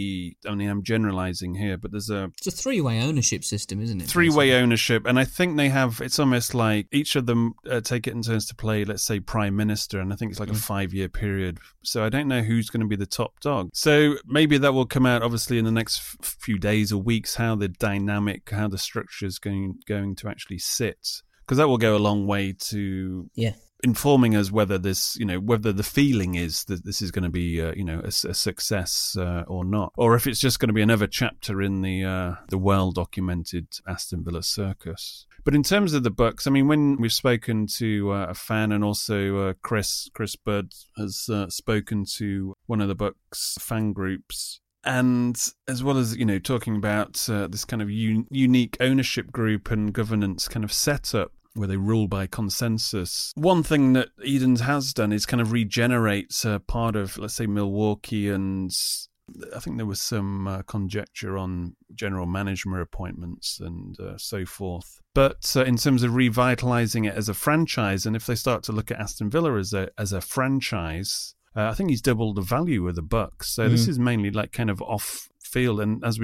I'm generalizing here, but it's a three-way ownership system, isn't it? Three-way ownership, and I think they have, it's almost like each of them take it in turns to play, let's say, prime minister, and I think it's like a 5-year period. So I don't know who's going to be the top dog. So maybe that will come out, obviously, in the next few days or weeks, how the structure is going to actually sit. Because that will go a long way to informing us whether this, whether the feeling is that this is going to be, a success or not, or if it's just going to be another chapter in the well-documented Aston Villa circus. But in terms of the Bucks, I mean, when we've spoken to a fan, and also Chris Bird has spoken to one of the Bucks fan groups. And as well as, talking about this kind of unique ownership group and governance kind of setup where they rule by consensus. One thing that Edens has done is kind of regenerate part of, let's say, Milwaukee, and I think there was some conjecture on general management appointments and so forth. But in terms of revitalizing it as a franchise, and if they start to look at Aston Villa as a franchise, I think he's doubled the value of the Bucks. So this is mainly like kind of off field, and as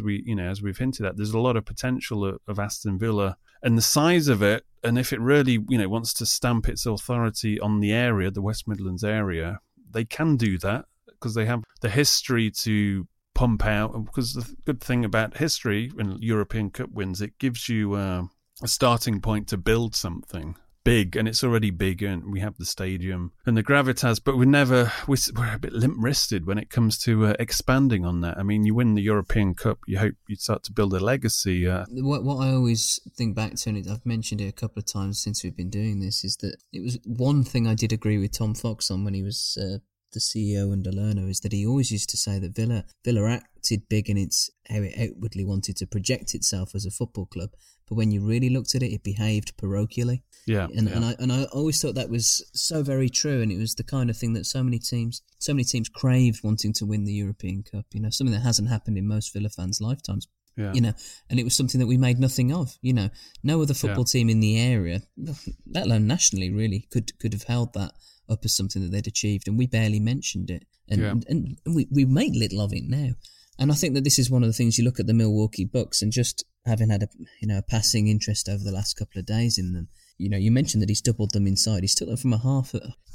we've hinted at, there's a lot of potential of Aston Villa and the size of it. And if it really, wants to stamp its authority on the area, the West Midlands area, they can do that because they have the history to pump out. Because the good thing about history and European Cup wins, it gives you a starting point to build something big, and it's already big, and we have the stadium and the gravitas, but we're a bit limp-wristed when it comes to expanding on that. I mean, you win the European Cup, you hope you start to build a legacy. What I always think back to, and I've mentioned it a couple of times since we've been doing this, is that it was one thing I did agree with Tom Fox on when he was the CEO under Lerner, is that he always used to say that Villa acted big in how it outwardly wanted to project itself as a football club, but when you really looked at it, it behaved parochially. And I always thought that was so very true, and it was the kind of thing that so many teams craved, wanting to win the European Cup. Something that hasn't happened in most Villa fans' lifetimes. And it was something that we made nothing of. No other football team in the area, let alone nationally, really could have held that up as something that they'd achieved, and we barely mentioned it, and we make little of it now. And I think that this is one of the things. You look at the Milwaukee Bucks, and just having had a passing interest over the last couple of days in them. You mentioned that he's doubled them inside. He's took them from a half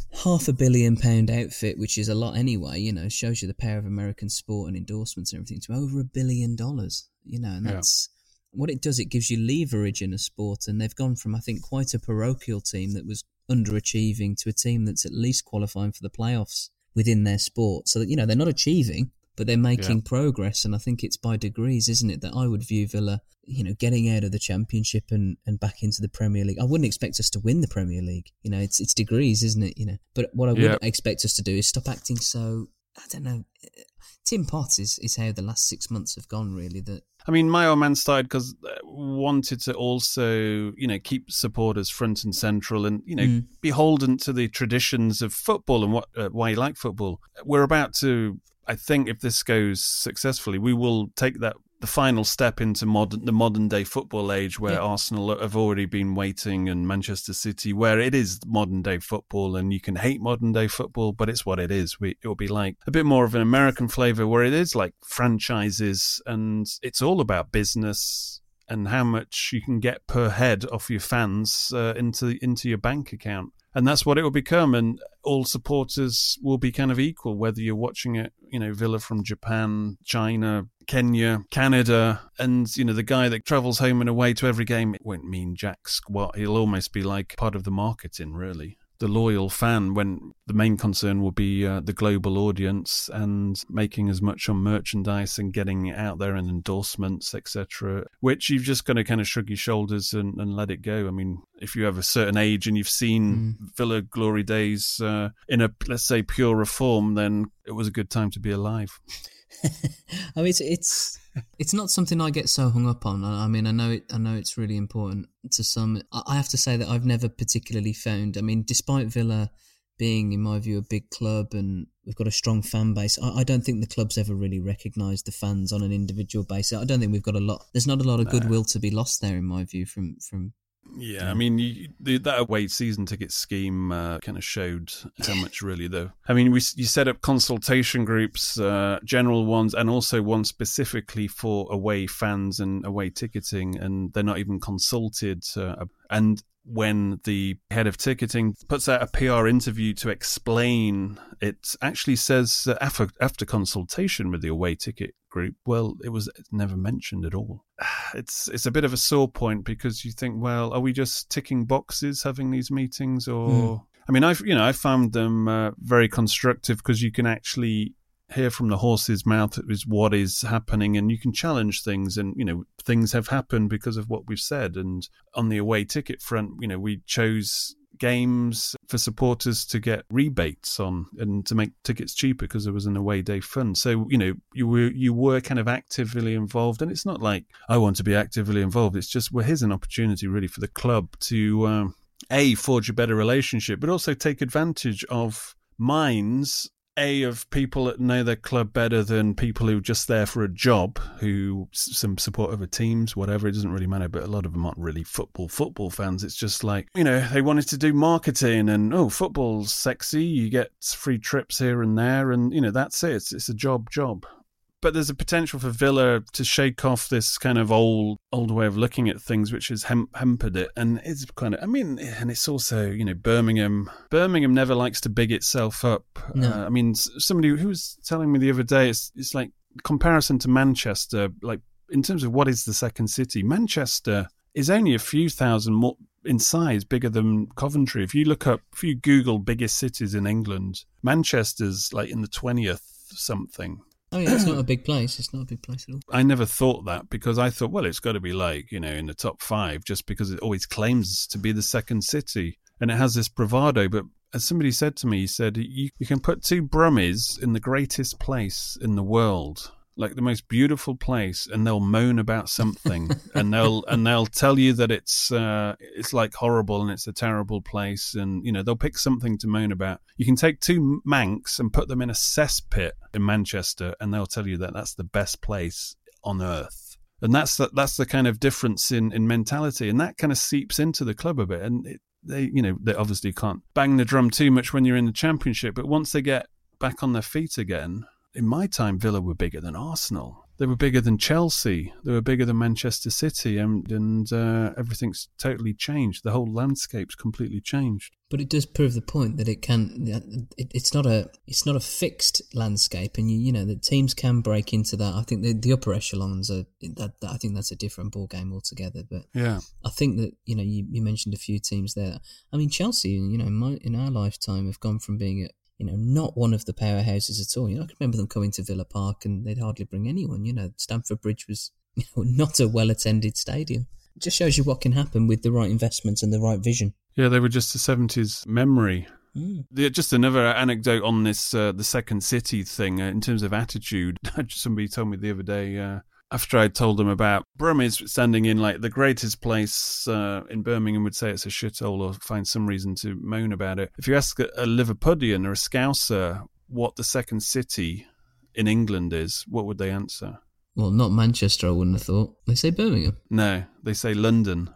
£1 billion outfit, which is a lot anyway. Shows you the power of American sport and endorsements and everything, to over $1 billion. And that's what it does. It gives you leverage in a sport, and they've gone from, I think, quite a parochial team that was underachieving to a team that's at least qualifying for the playoffs within their sport. So that they're not achieving, but they're making progress, and I think it's by degrees, isn't it, that I would view Villa, getting out of the Championship and back into the Premier League. I wouldn't expect us to win the Premier League. It's degrees, isn't it? But what I would expect us to do is stop acting so, I don't know, Tim Potts is how the last 6 months have gone, really. That I mean, my old man started because wanted to also, keep supporters front and central, and beholden to the traditions of football and why you like football. We're about to, I think, if this goes successfully, we will take the final step into the modern day football age, where Arsenal have already been waiting, and Manchester City, where it is modern day football, and you can hate modern day football, but it's what it is. It will be like a bit more of an American flavour, where it is like franchises, and it's all about business and how much you can get per head off your fans into your bank account. And that's what it will become, and all supporters will be kind of equal, whether you're watching it, Villa from Japan, China, Kenya, Canada, and, the guy that travels home and away to every game, it won't mean jack squat. He'll almost be like part of the marketing, really. the loyal fan, when the main concern will be the global audience and making as much on merchandise and getting it out there and endorsements, etc., which you've just got to kind of shrug your shoulders and let it go. I mean, if you have a certain age and you've seen Villa glory days in a, let's say, purer form, then it was a good time to be alive. I mean, it's not something I get so hung up on. I mean, I know it's really important to some. I have to say that I've never particularly found. I mean, despite Villa being, in my view, a big club and we've got a strong fan base, I don't think the club's ever really recognised the fans on an individual basis. I don't think we've got a lot. There's not a lot of goodwill to be lost there, in my view, from. Yeah, I mean, that away season ticket scheme kind of showed how much really, though. I mean, you set up consultation groups, general ones, and also one specifically for away fans and away ticketing, and they're not even consulted. And when the head of ticketing puts out a PR interview to explain, it actually says after consultation with the away ticket group, well, it was never mentioned at all. It's a bit of a sore point, because you think, well, are we just ticking boxes having these meetings, or I mean, I found them very constructive, because you can actually hear from the horse's mouth is what is happening, and you can challenge things, and things have happened because of what we've said. And on the away ticket front, we chose games for supporters to get rebates on and to make tickets cheaper because there was an away day fund. So you were kind of actively involved, and it's not like I want to be actively involved. It's just, well, here's an opportunity really for the club to forge a better relationship, but also take advantage of minds of people that know their club better than people who are just there for a job, who some support other teams, whatever, it doesn't really matter. But a lot of them aren't really football fans. It's just like, they wanted to do marketing, and football's sexy, you get free trips here and there, and that's it. It's a job. But there's a potential for Villa to shake off this kind of old way of looking at things, which has hampered it. And it's kind of, and it's also, Birmingham never likes to big itself up. No. Somebody who was telling me the other day, it's like comparison to Manchester, like in terms of what is the second city, Manchester is only a few thousand more in size, bigger than Coventry. If you Google biggest cities in England, Manchester's like in the 20th something. Oh yeah, it's not a big place. It's not a big place at all. I never thought that, because I thought, well, it's got to be like, in the top 5, just because it always claims to be the second city. And it has this bravado. But as somebody said to me, he said, you can put 2 Brummies in the greatest place in the world, like the most beautiful place, and they'll moan about something, and they'll tell you that it's like horrible and it's a terrible place, and they'll pick something to moan about. You can take 2 Manx and put them in a cesspit in Manchester, and they'll tell you that that's the best place on earth. And that's the kind of difference in mentality, and that kind of seeps into the club a bit. And they obviously can't bang the drum too much when you're in the Championship, but once they get back on their feet again. In my time, Villa were bigger than Arsenal. They were bigger than Chelsea. They were bigger than Manchester City, and everything's totally changed. The whole landscape's completely changed. But it does prove the point that it's not a fixed landscape, and the teams can break into that. I think the upper echelons I think that's a different ball game altogether. But yeah, I think that you mentioned a few teams there. I mean, Chelsea, in our lifetime have gone from being not one of the powerhouses at all. I can remember them coming to Villa Park and they'd hardly bring anyone. Stamford Bridge was not a well-attended stadium. It just shows you what can happen with the right investments and the right vision. Yeah, they were just a 70s memory. Just another anecdote on this, the second city thing, in terms of attitude. Somebody told me the other day, after I told them about Brummies standing in like the greatest place in Birmingham, would say it's a shithole or find some reason to moan about it. If you ask a Liverpudlian or a Scouser what the second city in England is, what would they answer? Well, not Manchester, I wouldn't have thought. They say Birmingham. No, they say London.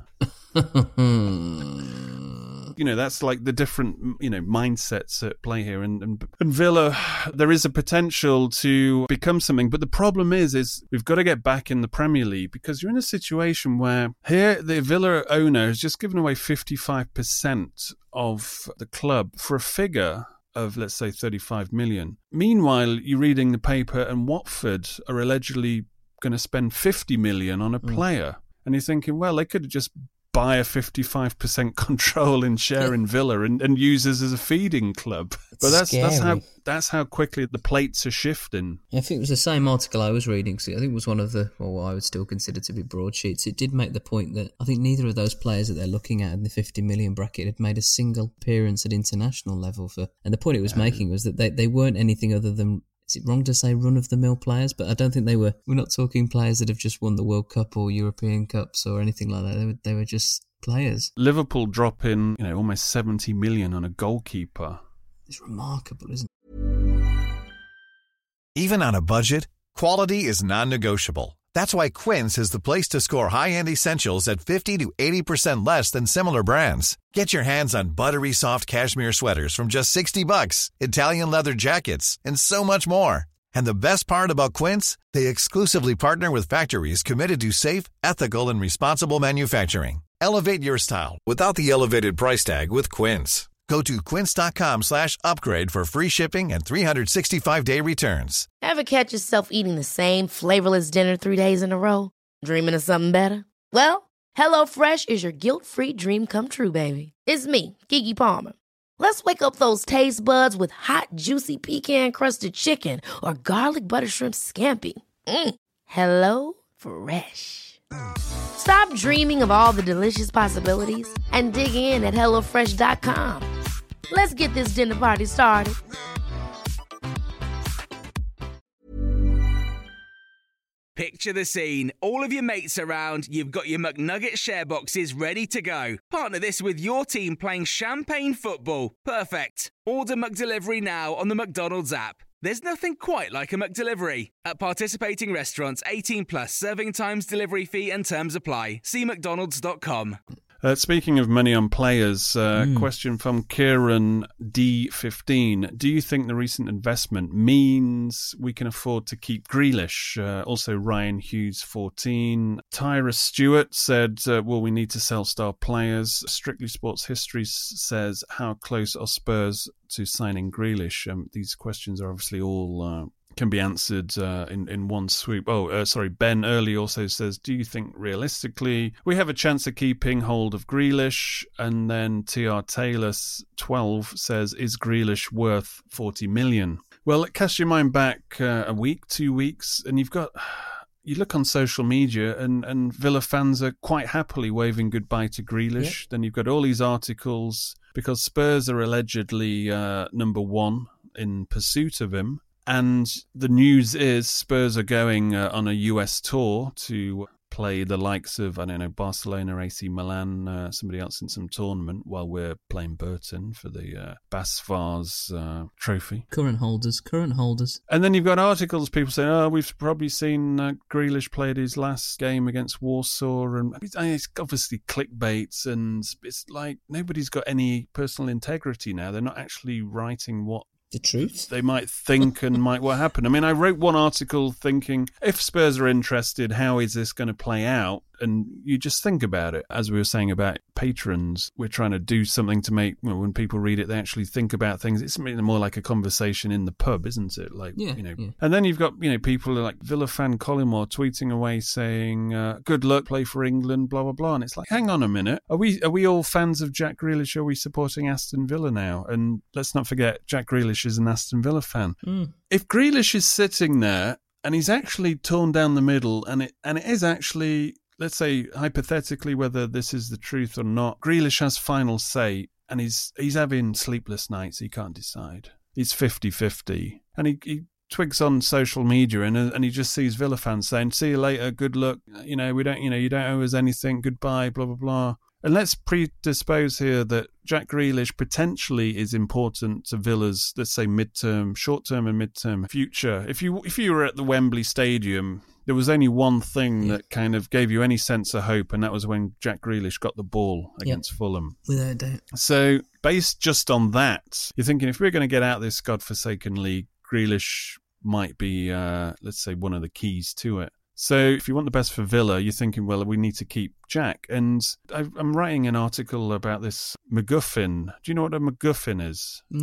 That's like the different, mindsets at play here. And Villa, there is a potential to become something. But the problem is we've got to get back in the Premier League, because you're in a situation where here the Villa owner has just given away 55% of the club for a figure of, let's say, 35 million. Meanwhile, you're reading the paper and Watford are allegedly going to spend 50 million on a player. And you're thinking, well, they could have just buy a 55% control in share in Villa and use us as a feeding club. But that's how quickly the plates are shifting. I think it was the same article I was reading. So I think it was one of the, what I would still consider to be broadsheets. It did make the point that I think neither of those players that they're looking at in the 50 million bracket had made a single appearance at international level. And the point it was making was that they weren't anything other than, is it wrong to say run-of-the-mill players? But I don't think we're not talking players that have just won the World Cup or European Cups or anything like that. They were just players. Liverpool drop in, almost 70 million on a goalkeeper. It's remarkable, isn't it? Even on a budget, quality is non-negotiable. That's why Quince is the place to score high-end essentials at 50 to 80% less than similar brands. Get your hands on buttery soft cashmere sweaters from just $60, Italian leather jackets, and so much more. And the best part about Quince, they exclusively partner with factories committed to safe, ethical, and responsible manufacturing. Elevate your style without the elevated price tag with Quince. Go to quince.com/upgrade for free shipping and 365-day returns. Ever catch yourself eating the same flavorless dinner 3 days in a row? Dreaming of something better? Well, HelloFresh is your guilt-free dream come true, baby. It's me, Keke Palmer. Let's wake up those taste buds with hot, juicy pecan-crusted chicken or garlic butter shrimp scampi. Hello Fresh. Stop dreaming of all the delicious possibilities and dig in at HelloFresh.com. Let's get this dinner party started. Picture the scene. All of your mates around, you've got your McNugget share boxes ready to go. Partner this with your team playing champagne football. Perfect. Order McDelivery now on the McDonald's app. There's nothing quite like a McDelivery. At participating restaurants, 18 plus, serving times, delivery fee and terms apply. See mcdonalds.com. Speaking of money on players, question from Kieran D15. Do you think the recent investment means we can afford to keep Grealish? Also, Ryan Hughes 14. Tyra Stewart said, will we need to sell star players? Strictly Sports History says, how close are Spurs to signing Grealish? These questions are obviously all can be answered in one swoop. Ben Early also says, do you think realistically we have a chance of keeping hold of Grealish? And then TR Taylor 12 says, is Grealish worth 40 million? Well, cast your mind back a week, 2 weeks, and you look on social media and Villa fans are quite happily waving goodbye to Grealish. Then you've got all these articles because Spurs are allegedly number one in pursuit of him. And the news is Spurs are going on a US tour to play the likes of, Barcelona, AC Milan, somebody else in some tournament while we're playing Burton for the Bas Vaz trophy. Current holders. And then you've got articles, people saying, we've probably seen Grealish played his last game against Warsaw. And it's obviously clickbait, and it's like nobody's got any personal integrity now. They're not actually writing what the truth they might think and what happen. I wrote one article thinking, if Spurs are interested, how is this going to play out? And you just think about it. As we were saying about patrons, we're trying to do something to make, when people read it, they actually think about things. It's more like a conversation in the pub, isn't it? And then you've got, people like Villa fan Collymore tweeting away saying, good luck, play for England, blah, blah, blah. And it's like, hang on a minute. Are we all fans of Jack Grealish? Are we supporting Aston Villa now? And let's not forget, Jack Grealish is an Aston Villa fan. If Grealish is sitting there and he's actually torn down the middle and it is actually, let's say, hypothetically, whether this is the truth or not, Grealish has final say, and he's having sleepless nights. He can't decide. He's 50-50. And he twigs on social media and he just sees Villa fans saying, see you later, good luck, you don't owe us anything, goodbye, blah, blah, blah. And let's predispose here that Jack Grealish potentially is important to Villa's, let's say, short-term and mid-term future. If you were at the Wembley Stadium, there was only one thing that kind of gave you any sense of hope, and that was when Jack Grealish got the ball against Fulham. Without doubt. So, based just on that, you're thinking if we're going to get out of this godforsaken league, Grealish might be, let's say, one of the keys to it. So if you want the best for Villa, you're thinking, well, we need to keep Jack. And I'm writing an article about this MacGuffin. Do you know what a MacGuffin is? No.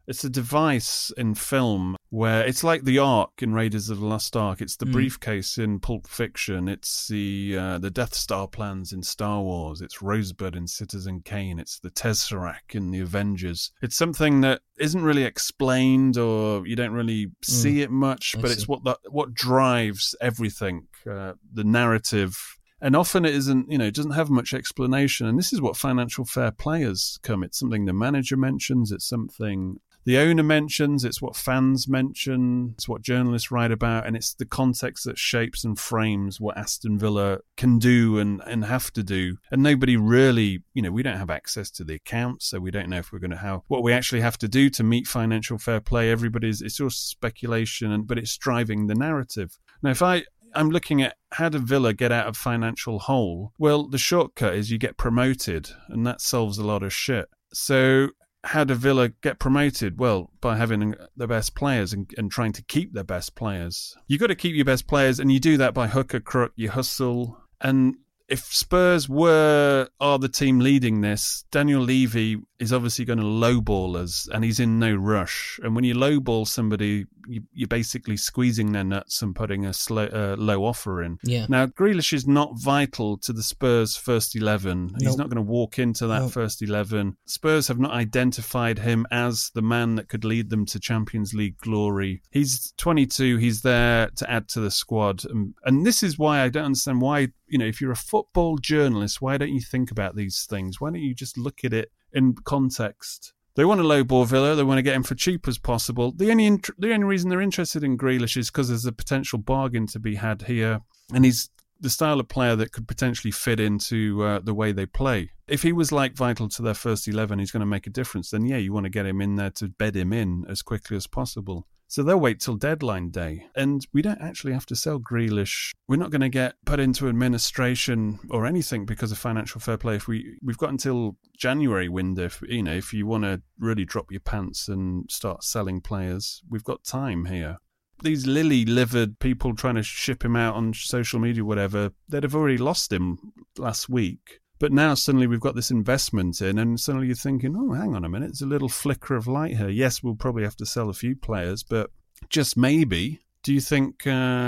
It's a device in film where it's like the Ark in Raiders of the Lost Ark. It's the briefcase in Pulp Fiction. It's the Death Star plans in Star Wars. It's Rosebud in Citizen Kane. It's the Tesseract in the Avengers. It's something that isn't really explained, or you don't really see it much, but it's what drives everything, the narrative. And often it isn't, it doesn't have much explanation. And this is what financial fair play has come. It's something the manager mentions. It's something the owner mentions. It's what fans mention. It's what journalists write about. And it's the context that shapes and frames what Aston Villa can do and have to do. And nobody really, we don't have access to the accounts, so we don't know if we're going to have what we actually have to do to meet financial fair play. It's all speculation, but it's driving the narrative. Now, if I'm looking at how do Villa get out of financial hole? Well, the shortcut is you get promoted, and that solves a lot of shit. So how do Villa get promoted? Well, by having the best players and trying to keep their best players. You've got to keep your best players, and you do that by hook or crook, you hustle. And if Spurs are the team leading this, Daniel Levy is obviously going to lowball us, and he's in no rush. And when you lowball somebody, you're basically squeezing their nuts and putting a low offer in. Yeah. Now, Grealish is not vital to the Spurs' first 11. He's not going to walk into that first 11. Spurs have not identified him as the man that could lead them to Champions League glory. He's 22. He's there to add to the squad. And this is why I don't understand why, if you're a football journalist, why don't you think about these things? Why don't you just look at it in context? They want to lowball Villa. They want to get him for cheap as possible. The only reason they're interested in Grealish is because there's a potential bargain to be had here, and he's the style of player that could potentially fit into the way they play. If he was vital to their first 11, he's going to make a difference. Then you want to get him in there to bed him in as quickly as possible. So they'll wait till deadline day. And we don't actually have to sell Grealish. We're not going to get put into administration or anything because of financial fair play. If we've got until January window, if you want to really drop your pants and start selling players, we've got time here. These lily-livered people trying to ship him out on social media, whatever, they'd have already lost him last week. But now suddenly we've got this investment in, and suddenly you're thinking, oh, hang on a minute, there's a little flicker of light here. Yes, we'll probably have to sell a few players, but just maybe. Do you think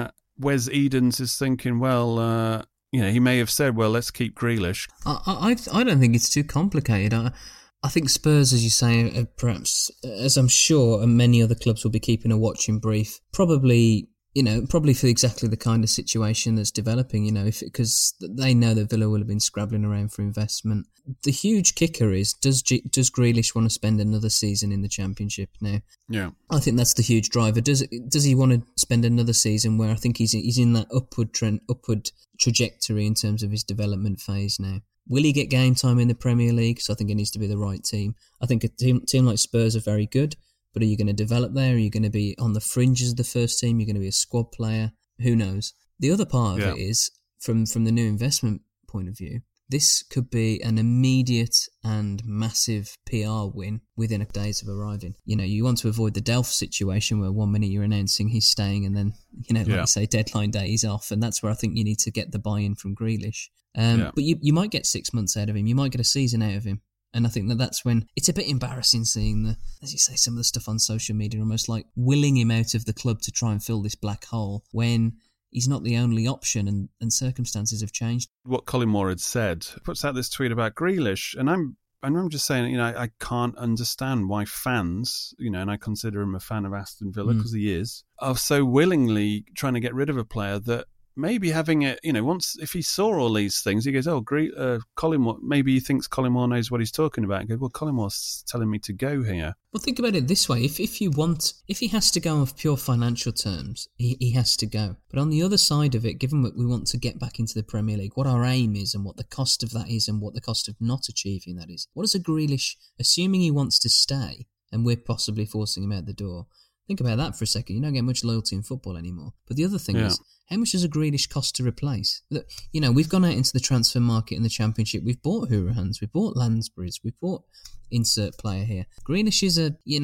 Wes Edens is thinking, well, he may have said, well, let's keep Grealish? I don't think it's too complicated. I think Spurs, as you say, perhaps, as I'm sure many other clubs will be keeping a watching brief, probably for exactly the kind of situation that's developing, because they know that Villa will have been scrabbling around for investment. The huge kicker is, does Grealish want to spend another season in the Championship now? Yeah. I think that's the huge driver. Does he want to spend another season where I think he's in that upward trajectory in terms of his development phase now? Will he get game time in the Premier League? So I think it needs to be the right team. I think a team like Spurs are very good. But are you going to develop there? Are you going to be on the fringes of the first team? You're going to be a squad player? Who knows? The other part of it is, from the new investment point of view, this could be an immediate and massive PR win within a days of arriving. You want to avoid the Delph situation where 1 minute you're announcing he's staying and then, like you say, deadline day he's off. And that's where I think you need to get the buy-in from Grealish. But you might get 6 months out of him. You might get a season out of him. And I think that's when it's a bit embarrassing seeing as you say, some of the stuff on social media, almost like willing him out of the club to try and fill this black hole when he's not the only option and circumstances have changed. What Colin Moore had said, puts out this tweet about Grealish, and I'm just saying, I can't understand why fans, and I consider him a fan of Aston Villa because he is, are so willingly trying to get rid of a player that maybe having it, once, if he saw all these things, he goes, oh, great, Colin Moore, maybe he thinks Colin Moore knows what he's talking about. He goes, well, Colin Moore's telling me to go here. Well, think about it this way. If he has to go on pure financial terms, he has to go. But on the other side of it, given that we want to get back into the Premier League, what our aim is and what the cost of that is and what the cost of not achieving that is, what is a Grealish, assuming he wants to stay and we're possibly forcing him out the door, think about that for a second. You don't get much loyalty in football anymore. But the other thing is, how much does a Grealish cost to replace? Look, we've gone out into the transfer market in the Championship. We've bought Hourihans, we've bought Lansbury's, we've bought insert player here. Grealish is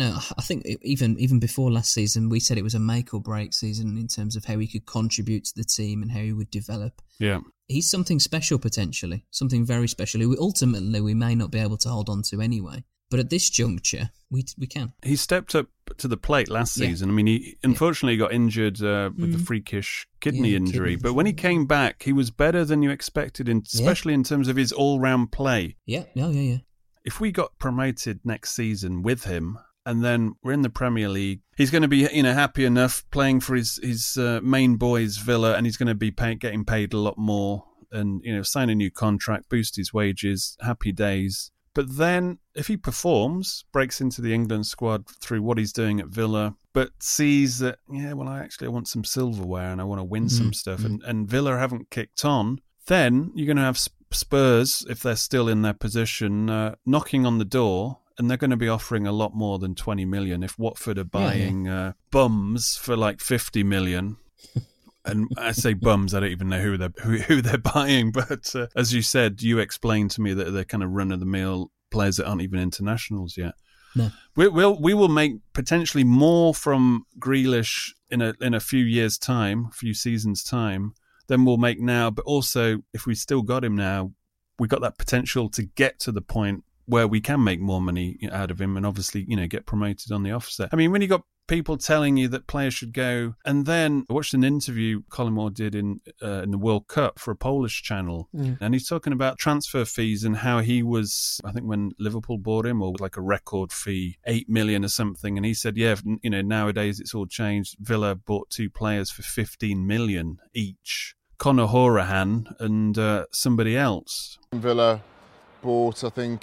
I think even before last season, we said it was a make or break season in terms of how he could contribute to the team and how he would develop. Yeah. He's something special potentially, something very special. Ultimately, we may not be able to hold on to anyway. But at this juncture, we can. He stepped up to the plate last season. I mean, he unfortunately got injured with the freakish kidney injury. But when he came back, he was better than you expected, especially in terms of his all-round play. Yeah. If we got promoted next season with him, and then we're in the Premier League, he's going to be happy enough playing for his main boys, Villa, and he's going to be getting paid a lot more and sign a new contract, boost his wages, happy days. But then if he performs, breaks into the England squad through what he's doing at Villa, but sees that, I want some silverware and I want to win some stuff, and Villa haven't kicked on, then you're going to have Spurs, if they're still in their position, knocking on the door, and they're going to be offering a lot more than 20 million. If Watford are buying bums for like 50 million... And I say bums, I don't even know who they're buying. But as you said, you explained to me that they're kind of run-of-the-mill players that aren't even internationals yet. No. We will make potentially more from Grealish in a few years' time, a few seasons' time, than we'll make now. But also, if we still got him now, we got that potential to get to the point where we can make more money out of him and obviously, get promoted on the offset. I mean, when you got people telling you that players should go, and then I watched an interview Collymore did in the World Cup for a Polish channel, and he's talking about transfer fees and how he was, I think when Liverpool bought him, or like a record fee, 8 million or something, and he said, nowadays it's all changed. Villa bought 2 players for 15 million each, Conor Hourihane and somebody else. Villa bought, I think,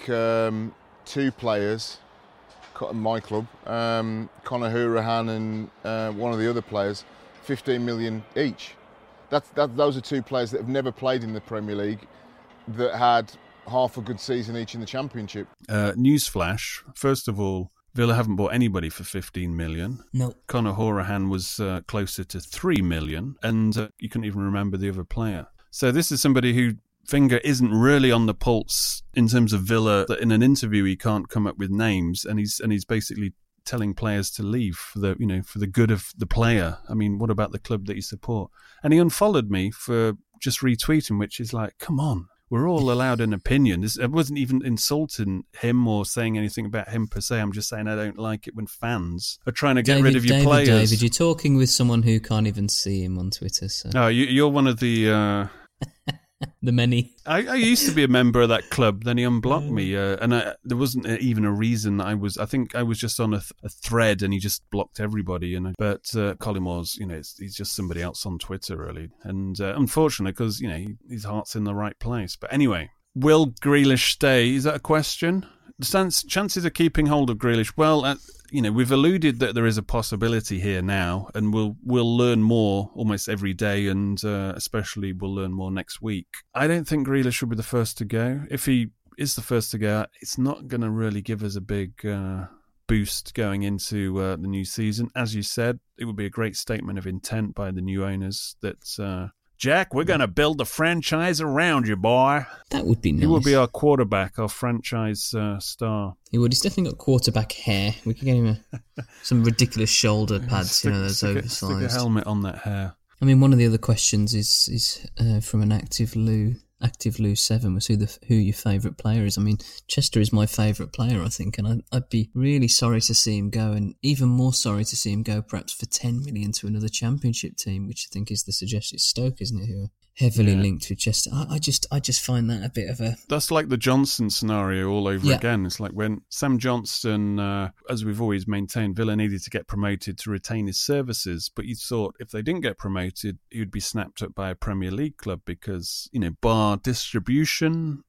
2 players, my club, Conor Hourihane and one of the other players, 15 million each. Those are 2 players that have never played in the Premier League that had half a good season each in the Championship. Newsflash, first of all, Villa haven't bought anybody for 15 million. No. Conor Hourihane was closer to 3 million, and you couldn't even remember the other player. So this is somebody who finger isn't really on the pulse in terms of Villa. That in an interview he can't come up with names, and he's basically telling players to leave for the good of the player. I mean, what about the club that you support? And he unfollowed me for just retweeting, which is like, come on, we're all allowed an opinion. I wasn't even insulting him or saying anything about him per se. I'm just saying I don't like it when fans are trying to get rid of your players. David, you're talking with someone who can't even see him on Twitter. So. No, you're one of the... The many. I used to be a member of that club. Then he unblocked me, and there wasn't even a reason. I think I was just on a thread, and he just blocked everybody. But Collymore's, he's just somebody else on Twitter, really. And unfortunately, because his heart's in the right place. But anyway, will Grealish stay? Is that a question? The chances of keeping hold of Grealish. Well, we've alluded that there is a possibility here now, and we'll learn more almost every day, and especially we'll learn more next week. I don't think Grealish will be the first to go. If he is the first to go, it's not going to really give us a big boost going into the new season. As you said, it would be a great statement of intent by the new owners that... Jack, we're going to build the franchise around you, boy. That would be nice. He will be our quarterback, our franchise star. He would. He's definitely got quarterback hair. We could get him some ridiculous shoulder pads, those oversized. Stick a helmet on that hair. I mean, one of the other questions is from an Active Lou 7 was who your favourite player is. I mean, Chester is my favourite player, I think, and I'd be really sorry to see him go, and even more sorry to see him go perhaps for 10 million to another Championship team, which I think is the suggestion. It's Stoke, isn't it, who are heavily linked with Chester. I just find that a bit of a... That's like the Johnson scenario all over again. It's like when Sam Johnston, as we've always maintained, Villa needed to get promoted to retain his services, but you thought if they didn't get promoted, he would be snapped up by a Premier League club because, bar distribution...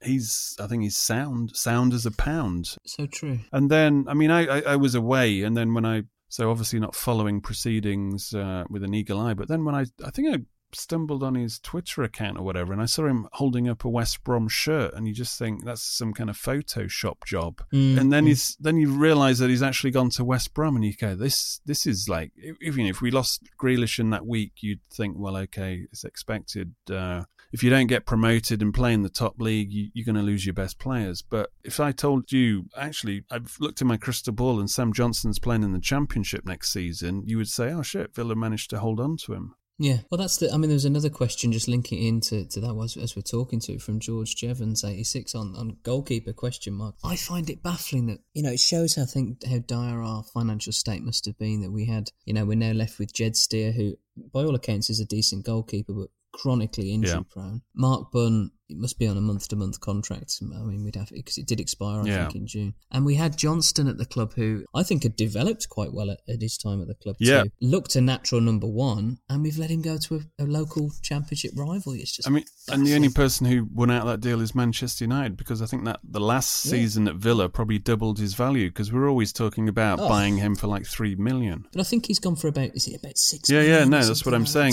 I think he's sound as a pound. So true. And then, I mean, I was away, and then so obviously not following proceedings with an eagle eye, but then when I think I stumbled on his Twitter account or whatever, and I saw him holding up a West Brom shirt, and you just think that's some kind of Photoshop job. And then then you realise that he's actually gone to West Brom, and you go, this is like, if we lost Grealish in that week, you'd think, well, okay, it's expected. If you don't get promoted and play in the top league, you're going to lose your best players. But if I told you, actually, I've looked in my crystal ball and Sam Johnston's playing in the Championship next season, you would say, oh shit, Villa managed to hold on to him. Yeah, well, there was another question just linking into that as we're talking to from George Jevons, 86, on goalkeeper question mark. I find it baffling that, it shows how dire our financial state must have been, that we had, we're now left with Jed Steer, who by all accounts is a decent goalkeeper, but chronically injury prone. Mark Bunn, it must be on a month-to-month contract. I mean, we'd have, because it did expire, I think, in June. And we had Johnston at the club, who I think had developed quite well at his time at the club too. Looked a natural number one, and we've let him go to a local championship rival. It's just, and the only person who won out that deal is Manchester United, because I think that the last season at Villa probably doubled his value, because we're always talking about buying him for like 3 million. But I think he's gone for about 6 million? Yeah, no, that's what I'm saying.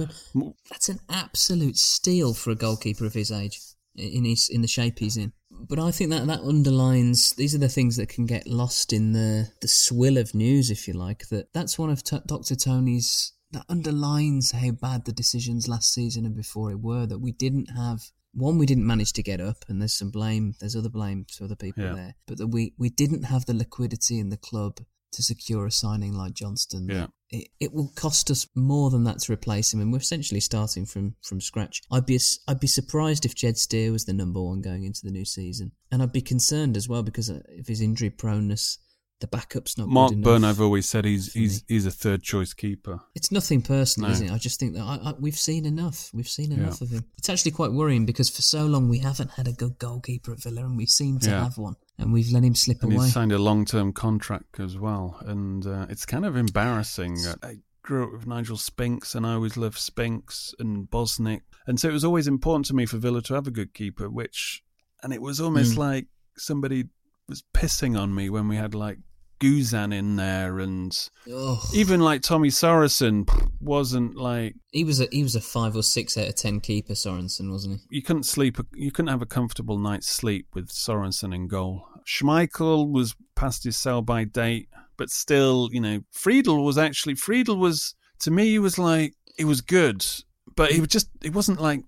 That's an absolute steal for a goalkeeper of his age, in the shape he's in. But I think that underlines, these are the things that can get lost in the swill of news, if you like, that's one of Dr. Tony's, that underlines how bad the decisions last season and before it were, that we didn't manage to get up, and there's other blame to other people there, but that we didn't have the liquidity in the club to secure a signing like Johnston. Yeah. It will cost us more than that to replace him, and we're essentially starting from scratch. I'd be surprised if Jed Steer was the number one going into the new season, and I'd be concerned as well because of his injury proneness. The backup's not Mark good enough. Bunn, I've always said he's a third choice keeper. It's nothing personal, is it? I just think that we've seen enough. We've seen enough of him. It's actually quite worrying because for so long we haven't had a good goalkeeper at Villa, and we seem to have one, and we've let him slip away. He's signed a long-term contract as well, and it's kind of embarrassing. I grew up with Nigel Spinks, and I always loved Spinks and Bosnick, and so it was always important to me for Villa to have a good keeper. And it was almost like somebody was pissing on me when we had like Guzan in there, and even like Tommy Sorensen wasn't like, he was a 5 or 6 out of 10 keeper, Sorensen, wasn't he? You couldn't have a comfortable night's sleep with Sorensen in goal. Schmeichel was past his sell-by date, but still, Friedel was, to me, he was like, he was good, but he wasn't like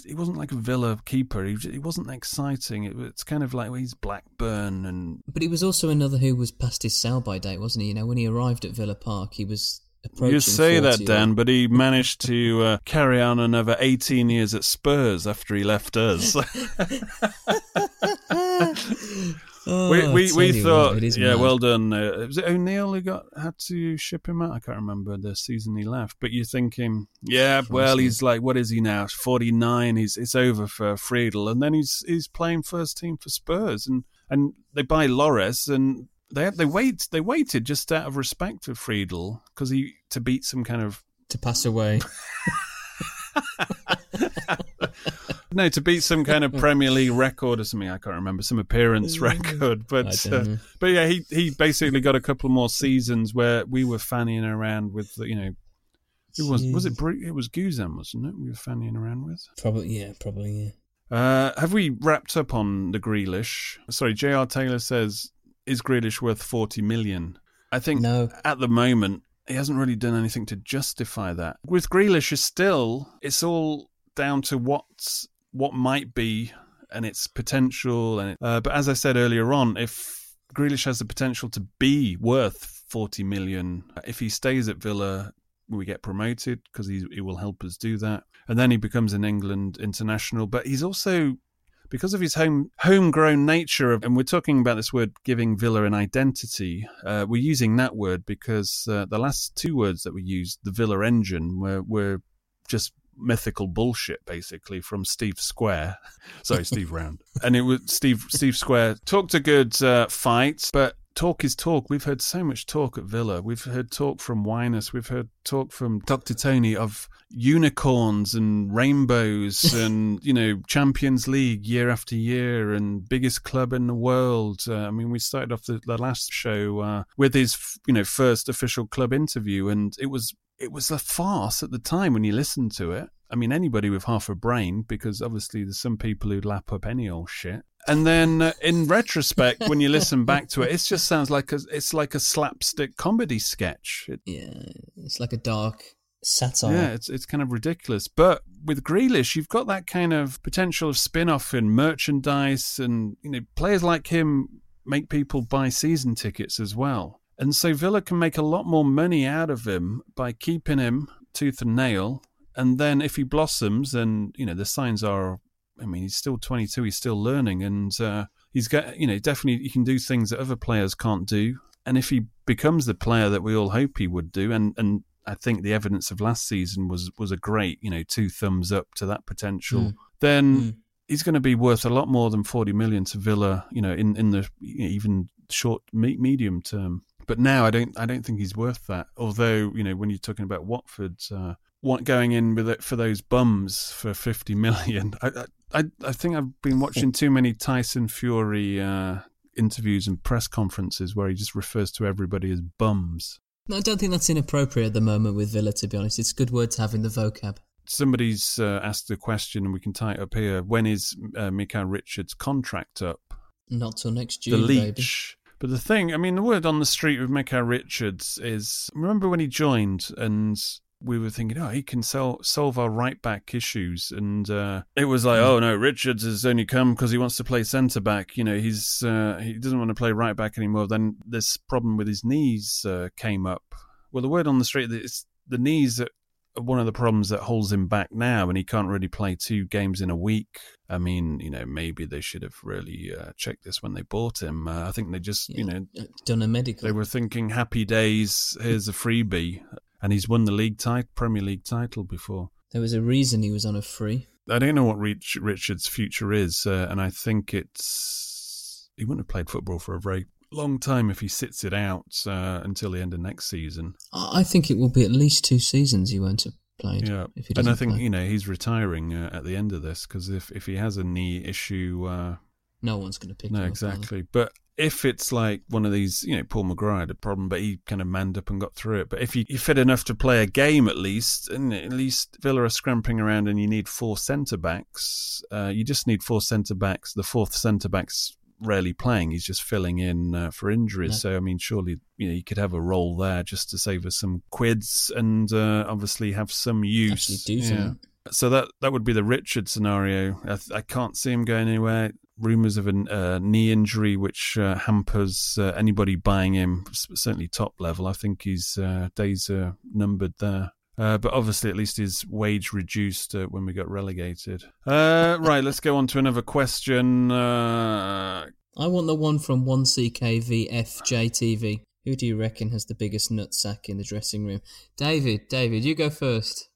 a Villa keeper. He wasn't exciting. It's kind of like, well, he's Blackburn, but he was also another who was past his sell-by date, wasn't he? When he arrived at Villa Park, he was approaching 40. You say that, Dan, but he managed to carry on another 18 years at Spurs after he left us. We thought, well done. Was it O'Neill who had to ship him out? I can't remember the season he left. But you're thinking, he's like, what is he now? 49. It's over for Friedel, and then he's playing first team for Spurs, and they buy Lloris, and they waited just out of respect for Friedel to beat some kind of to pass away. No, to beat some kind of Premier League record or something. I can't remember, some appearance record. But yeah, he basically got a couple more seasons where we were fannying around with, who was it? It was Guzan, wasn't it? We were fannying around with. Probably. Have we wrapped up on the Grealish? Sorry, J.R. Taylor says, is Grealish worth 40 million? I think at the moment he hasn't really done anything to justify that. With Grealish, it's all down to what might be and its potential. But as I said earlier on, if Grealish has the potential to be worth 40 million, if he stays at Villa, we get promoted because he will help us do that. And then he becomes an England international. But he's also, because of his homegrown nature, and we're talking about this word giving Villa an identity, we're using that word because the last 2 words that we used, the Villa engine, were just mythical bullshit, basically, from Steve Square. Sorry, Steve Round. And it was Steve Square talked a good fight, but talk is talk. We've heard so much talk at Villa. We've heard talk from Winus. We've heard talk from Dr. Tony of unicorns and rainbows and, Champions League year after year and biggest club in the world. We started off the last show with his, first official club interview, and it was a farce at the time when you listened to it. Anybody with half a brain, because obviously there's some people who lap up any old shit. And then in retrospect, when you listen back to it, it just sounds like it's like a slapstick comedy sketch. It's like a dark satire. Yeah, it's kind of ridiculous. But with Grealish, you've got that kind of potential of spin-off in merchandise, and players like him make people buy season tickets as well. And so Villa can make a lot more money out of him by keeping him, tooth and nail. And then if he blossoms, and the signs are, he's still 22, he's still learning, and he's got, definitely he can do things that other players can't do. And if he becomes the player that we all hope he would do, and I think the evidence of last season was a great, 2 thumbs up to that potential, then he's going to be worth a lot more than 40 million to Villa, in the even short, medium term. But now I don't think he's worth that. Although, when you're talking about Watford going in with it for those bums for 50 million, I think I've been watching too many Tyson Fury interviews and press conferences where he just refers to everybody as bums. No, I don't think that's inappropriate at the moment with Villa, to be honest. It's a good word to have in the vocab. Somebody's asked the question, and we can tie it up here. When is Micah Richards' contract up? Not till next June, the leech. Baby. But the thing, the word on the street with Micah Richards is, remember when he joined and we were thinking, he can solve our right-back issues. And it was like, oh, no, Richards has only come because he wants to play centre-back. He doesn't want to play right-back anymore. Then this problem with his knees came up. Well, the word on the street is the knees are one of the problems that holds him back now, and he can't really play 2 games in a week. Maybe they should have really checked this when they bought him. I think they just, done a medical. They were thinking, happy days, here's a freebie. And he's won the Premier League title before. There was a reason he was on a free. I don't know what Richards' future is, and I think he wouldn't have played football for a very long time if he sits it out until the end of next season. I think it will be at least 2 seasons he won't have played. Yeah, if he and I think play. He's retiring at the end of this, because if he has a knee issue, no one's going to pick him up. No, exactly. But if it's like one of these, Paul Maguire had a problem, but he kind of manned up and got through it. But if you're fit enough to play a game at least, and at least Villa are scramping around and you need 4 centre-backs, you just need 4 centre-backs. The 4th centre-back's rarely playing. He's just filling in for injuries. Yeah. So, surely, you could have a role there just to save us some quids and obviously have some use. Actually do something. So that would be the Richard scenario. I can't see him going anywhere. Rumours of a knee injury which hampers anybody buying him, certainly top level. I think his days are numbered there. But obviously at least his wage reduced when we got relegated. Right, let's go on to another question. I want the one from 1CKVFJTV. Who do you reckon has the biggest nutsack in the dressing room? David, you go first.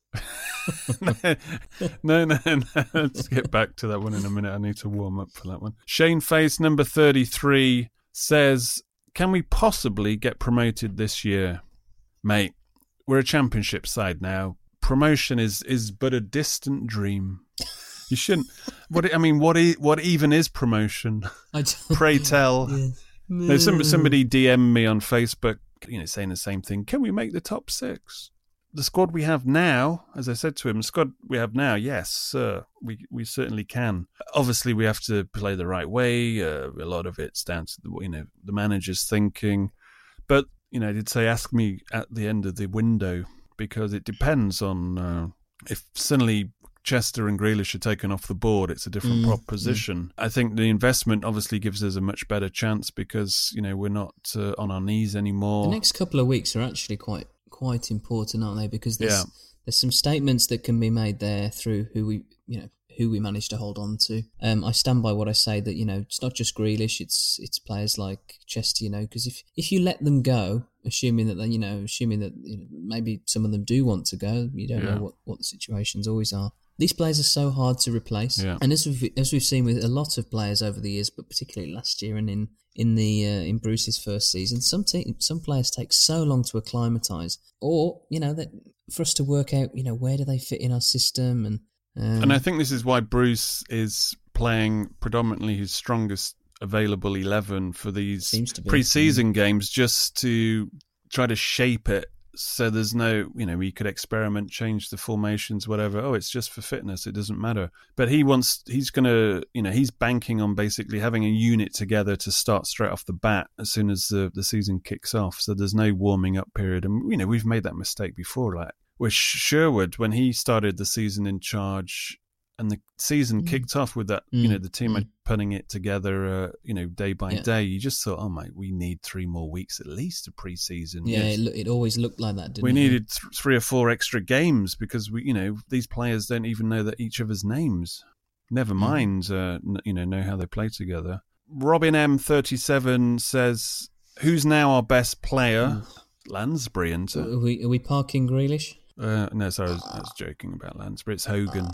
No. Let's get back to that one in a minute. I need to warm up for that one. Shane Face, number 33, says, can we possibly get promoted this year? Mate, we're a championship side now. Promotion is but a distant dream. You shouldn't. What even is promotion? Pray tell. Yeah. No, somebody DM'd me on Facebook, saying the same thing. Can we make the top 6? The squad we have now, as I said to him, the squad we have now, yes, sir, we certainly can. Obviously, we have to play the right way. A lot of it's down to the manager's thinking. But I did say, ask me at the end of the window, because it depends on if suddenly Chester and Grealish are taken off the board, it's a different proposition. I think the investment obviously gives us a much better chance because we're not on our knees anymore. The next couple of weeks are actually quite important, aren't they? Because there's some statements that can be made there through who we managed to hold on to. I stand by what I say that it's not just Grealish, it's players like Chester. Because if you let them go, assuming that maybe some of them do want to go, you don't know what the situations always are. These players are so hard to replace, and as we've seen with a lot of players over the years, but particularly last year and in Bruce's first season, some players take so long to acclimatise, or that for us to work out where do they fit in our system, and I think this is why Bruce is playing predominantly his strongest available 11 for these pre-season games, just to try to shape it. So there's no, we could experiment, change the formations, whatever. Oh, it's just for fitness. It doesn't matter. But he's banking on basically having a unit together to start straight off the bat as soon as the season kicks off. So there's no warming up period. And, we've made that mistake before. Like with Sherwood, when he started the season in charge, and the season kicked off with that, the team putting it together, day by day. You just thought, oh, mate, we need 3 more weeks at least of pre-season. Yeah, it always looked like that, didn't we it? We needed 3 or 4 extra games because these players don't even know that each other's names. Never mind, know how they play together. Robin M37 says, who's now our best player? Lansbury, isn't it? Are we parking Grealish? No, sorry, I was joking about Lansbury. It's Hogan.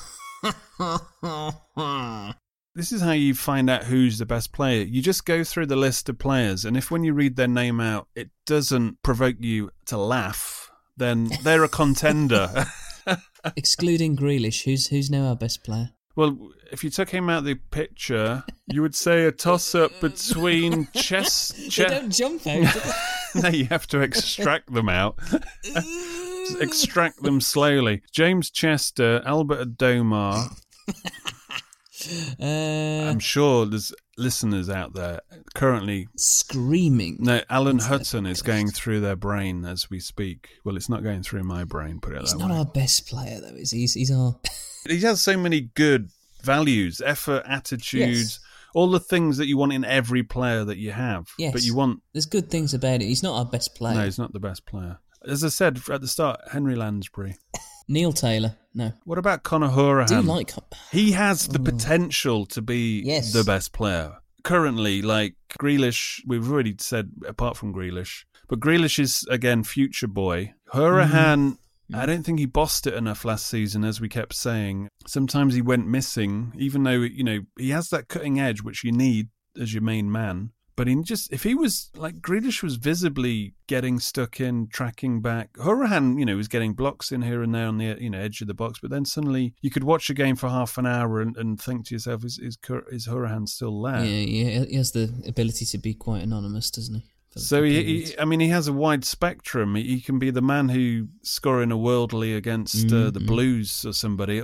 This is how you find out who's the best player. You just go through the list of players, and if when you read their name out, it doesn't provoke you to laugh, then they're a contender. Excluding Grealish, who's now our best player? Well, if you took him out of the picture, you would say a toss-up between They don't jump out. No, you have to extract them out. Extract them slowly. James Chester, Albert Adomar. I'm sure there's listeners out there currently screaming. No, Alan Hutton is going through their brain as we speak. Well, it's not going through my brain, put it that way. He's not our best player, though, is he? He's our... He has so many good values, effort, attitudes, all the things that you want in every player that you have. Yes. But you want... There's good things about it. He's not our best player. No, he's not the best player. As I said at the start, Henry Lansbury. Neil Taylor, no. What about Conor Hourihane? Do you like... He has the potential to be the best player. Currently, like Grealish, we've already said, apart from Grealish, but Grealish is, again, future boy. Hourihane... I don't think he bossed it enough last season, as we kept saying. Sometimes he went missing, even though, he has that cutting edge, which you need as your main man. But if he was, like, Grealish was visibly getting stuck in, tracking back. Hourihane, was getting blocks in here and there on the, edge of the box. But then suddenly you could watch a game for half an hour and think to yourself, is Hourihane still there? Yeah, he has the ability to be quite anonymous, doesn't he? So he has a wide spectrum. He can be the man who scoring a worldly against the Blues or somebody,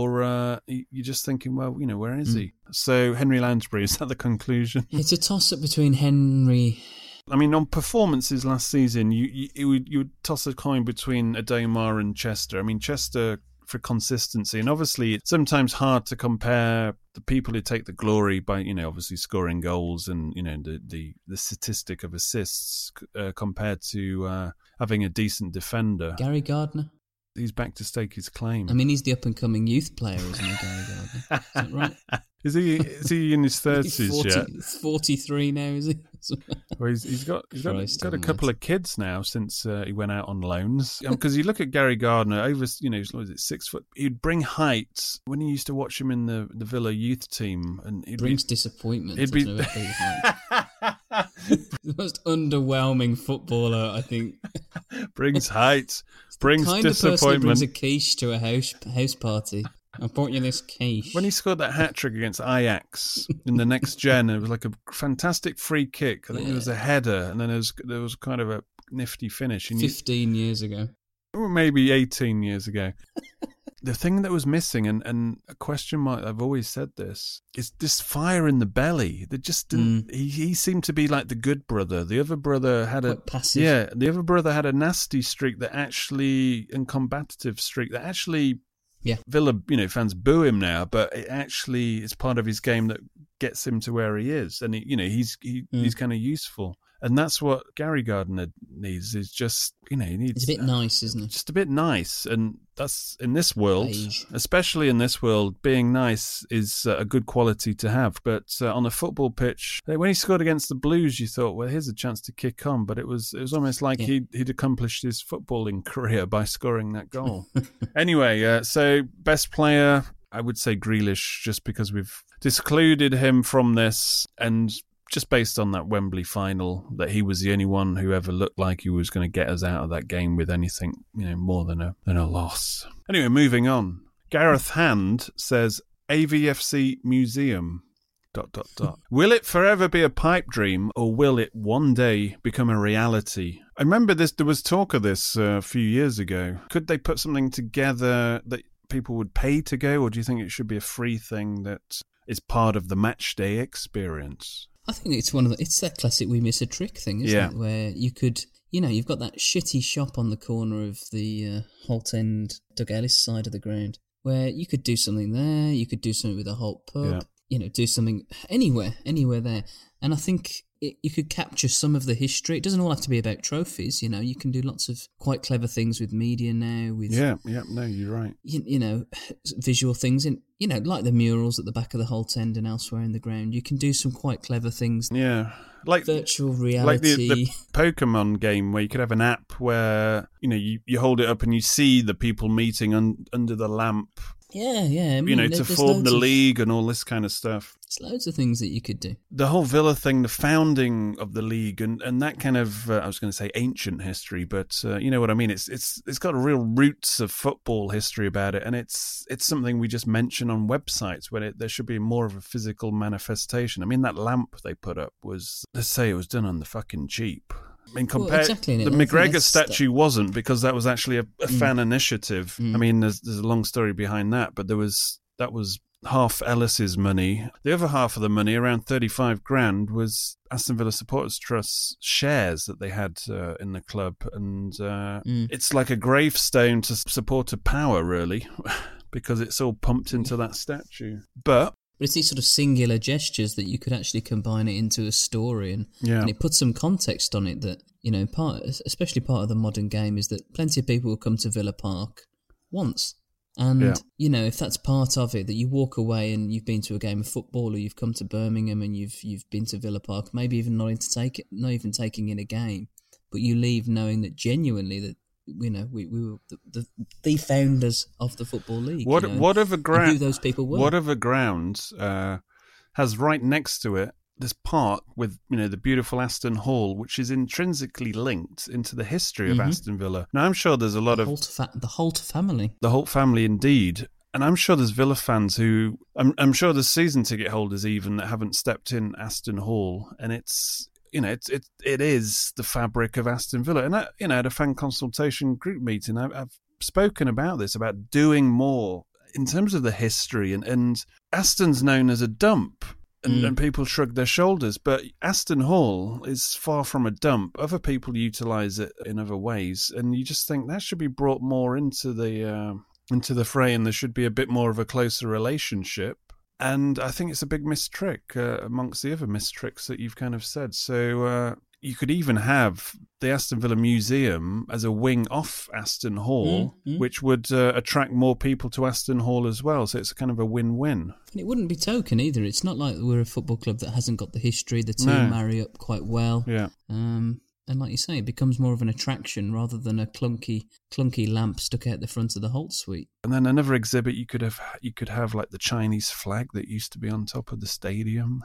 or you're just thinking, well, where is he? So Henry Lansbury, is that the conclusion? It's a toss-up between Henry. I mean, on performances last season, you would toss a coin between Adomar and Chester. I mean, Chester for consistency, and obviously it's sometimes hard to compare the people who take the glory by obviously scoring goals and the statistic of assists compared to having a decent defender. Gary Gardner, he's back to stake his claim. I mean, he's the up and coming youth player, isn't he, Gary Gardner? Is that right? Is he in his 30s yet? 43 now, is he? Well, he's got a couple of kids now since he went out on loans. Because you look at Gary Gardner, over what is it, 6 foot. He'd bring height when he used to watch him in the Villa youth team, and it brings disappointment. He'd be the most underwhelming footballer, I think. Brings height, brings kind disappointment. Of person who brings a quiche to a house party. I brought you this quiche. When he scored that hat-trick against Ajax in the next gen, it was like a fantastic free kick. I think it was a header, and then there was kind of a nifty finish. 15 years ago. Or maybe 18 years ago. The thing that was missing, and a question mark, I've always said this, is this fire in the belly. That just didn't. He seemed to be like the good brother. The other brother had passive. Yeah, the other brother had a nasty streak and combative streak that actually. Yeah, Villa, fans boo him now, but it actually is part of his game that gets him to where he is, and he's kind of useful, and that's what Gary Gardner needs. Is just he needs. It's a bit nice, isn't it? Just a bit nice, and that's in this world, especially in this world, being nice is a good quality to have. But on a football pitch, when he scored against the Blues, you thought, well, here's a chance to kick on, but it was almost like he'd accomplished his footballing career by scoring that goal. Anyway, so best player, I would say Grealish, just because we've discluded him from this, and just based on that Wembley final, that he was the only one who ever looked like he was going to get us out of that game with anything, more than a loss. Anyway, moving on. Gareth Hand says, AVFC Museum, ... Will it forever be a pipe dream, or will it one day become a reality? I remember there was talk of this a few years ago. Could they put something together that people would pay to go, or do you think it should be a free thing that is part of the match day experience? I think it's it's that classic we miss a trick thing, isn't it? Where you could, you've got that shitty shop on the corner of the Holt End Doug Ellis side of the ground. where you could do something there, you could do something with the Holt pub, Yeah. you know, do something anywhere there. And I think you could capture some of the history. It doesn't all have to be about trophies, you know. You can do lots of quite clever things with media now. With No, you're right. you know, visual things, and you know, like the murals at the back of the Holt End and elsewhere in the ground. You can do some quite clever things. Yeah, like virtual reality, like the Pokemon game where you could have an app where you hold it up and you see the people meeting under the lamp. Yeah. I mean, To form the league and all this kind of stuff. There's loads of things that you could do. The whole Villa thing, the founding of the league, and that kind of I was going to say ancient history, but you know what I mean. It's got real roots of football history about it, and it's something we just mention on websites where there should be more of a physical manifestation. I mean, that lamp they put up was, let's say, it was done on the fucking cheap. I mean, exactly. The McGregor statue wasn't, because that was actually a fan initiative. I mean, there's a long story behind that, but that was half Ellis's money. The other half of the money, around 35 grand, was Aston Villa Supporters Trust's shares that they had in the club, and it's like a gravestone to supporter power, really, because it's all pumped into that statue. But it's these sort of singular gestures that you could actually combine it into a story, and it puts some context on it that, you know, especially part of the modern game is that plenty of people will come to Villa Park once. And, you know, if that's part of it, that you walk away and you've been to a game of football, or you've come to Birmingham and you've been to Villa Park, maybe even not even taking in a game, but you leave knowing that genuinely that, you know, we were the founders of the Football League. Whatever ground, who those people were. Whatever ground has right next to it this park with, you know, the beautiful Aston Hall, which is intrinsically linked into the history of Aston Villa. Now, I'm sure there's a lot of the Holt family. The Holt family, indeed. And I'm sure there's Villa fans who, I'm sure there's season ticket holders even that haven't stepped in Aston Hall, and it's, you know, it is the fabric of Aston Villa. And you know, at a fan consultation group meeting, I've spoken about this, about doing more in terms of the history, and Aston's known as a dump. And people shrug their shoulders, but Aston Hall is far from a dump. Other people utilise it in other ways, and you just think that should be brought more into the fray, and there should be a bit more of a closer relationship. And I think it's a big missed trick amongst the other missed tricks that you've kind of said. So you could even have the Aston Villa Museum as a wing off Aston Hall, which would attract more people to Aston Hall as well. So it's kind of a win-win. And it wouldn't be token either. It's not like we're a football club that hasn't got the history. The two marry up quite well. Yeah. And like you say, it becomes more of an attraction rather than a clunky lamp stuck out the front of the Holt suite. And then another exhibit you could have like the Chinese flag that used to be on top of the stadium.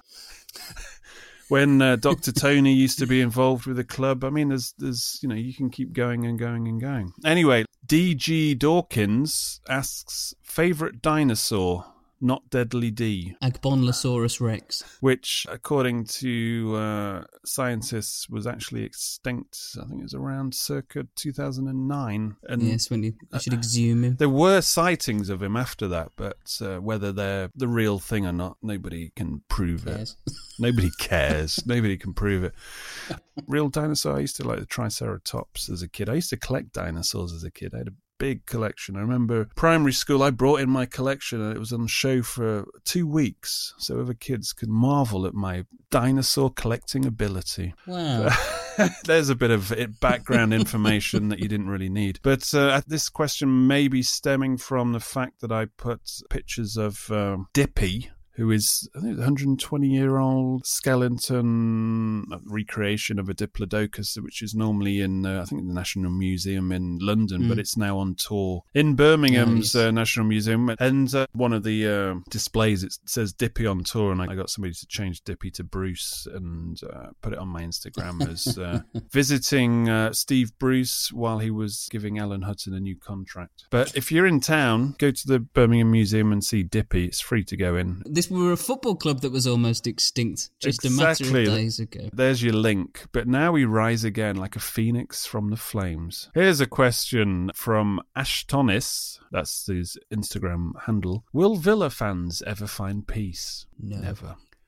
When Dr. Tony used to be involved with the club. I mean, there's you know, you can keep going and going and going. Anyway, DG Dawkins asks, favourite dinosaur, not Deadly D. Agbonlosaurus rex. Which, according to scientists, was actually extinct, I think it was around circa 2009. And yes, when you should exhume him. There were sightings of him after that, but whether they're the real thing or not, nobody can prove it. Nobody cares. Nobody can prove it. Real dinosaur, I used to like the Triceratops as a kid. I used to collect dinosaurs as a kid. I had a big collection. I remember primary school, I brought in my collection and it was on show for 2 weeks, so other kids could marvel at my dinosaur collecting ability. Wow. There's a bit of background information that you didn't really need. But this question may be stemming from the fact that I put pictures of Dippy, who is, I think, a 120-year-old skeleton recreation of a Diplodocus, which is normally in, I think, the National Museum in London, but it's now on tour in Birmingham's National Museum. And one of the displays, it says Dippy on tour, and I got somebody to change Dippy to Bruce and put it on my Instagram as visiting Steve Bruce while he was giving Alan Hutton a new contract. But if you're in town, go to the Birmingham Museum and see Dippy. It's free to go in. We were a football club that was almost extinct just a matter of days ago. There's your link. But now we rise again like a phoenix from the flames. Here's a question from Ashtonis. That's his Instagram handle. Will Villa fans ever find peace? No. Never.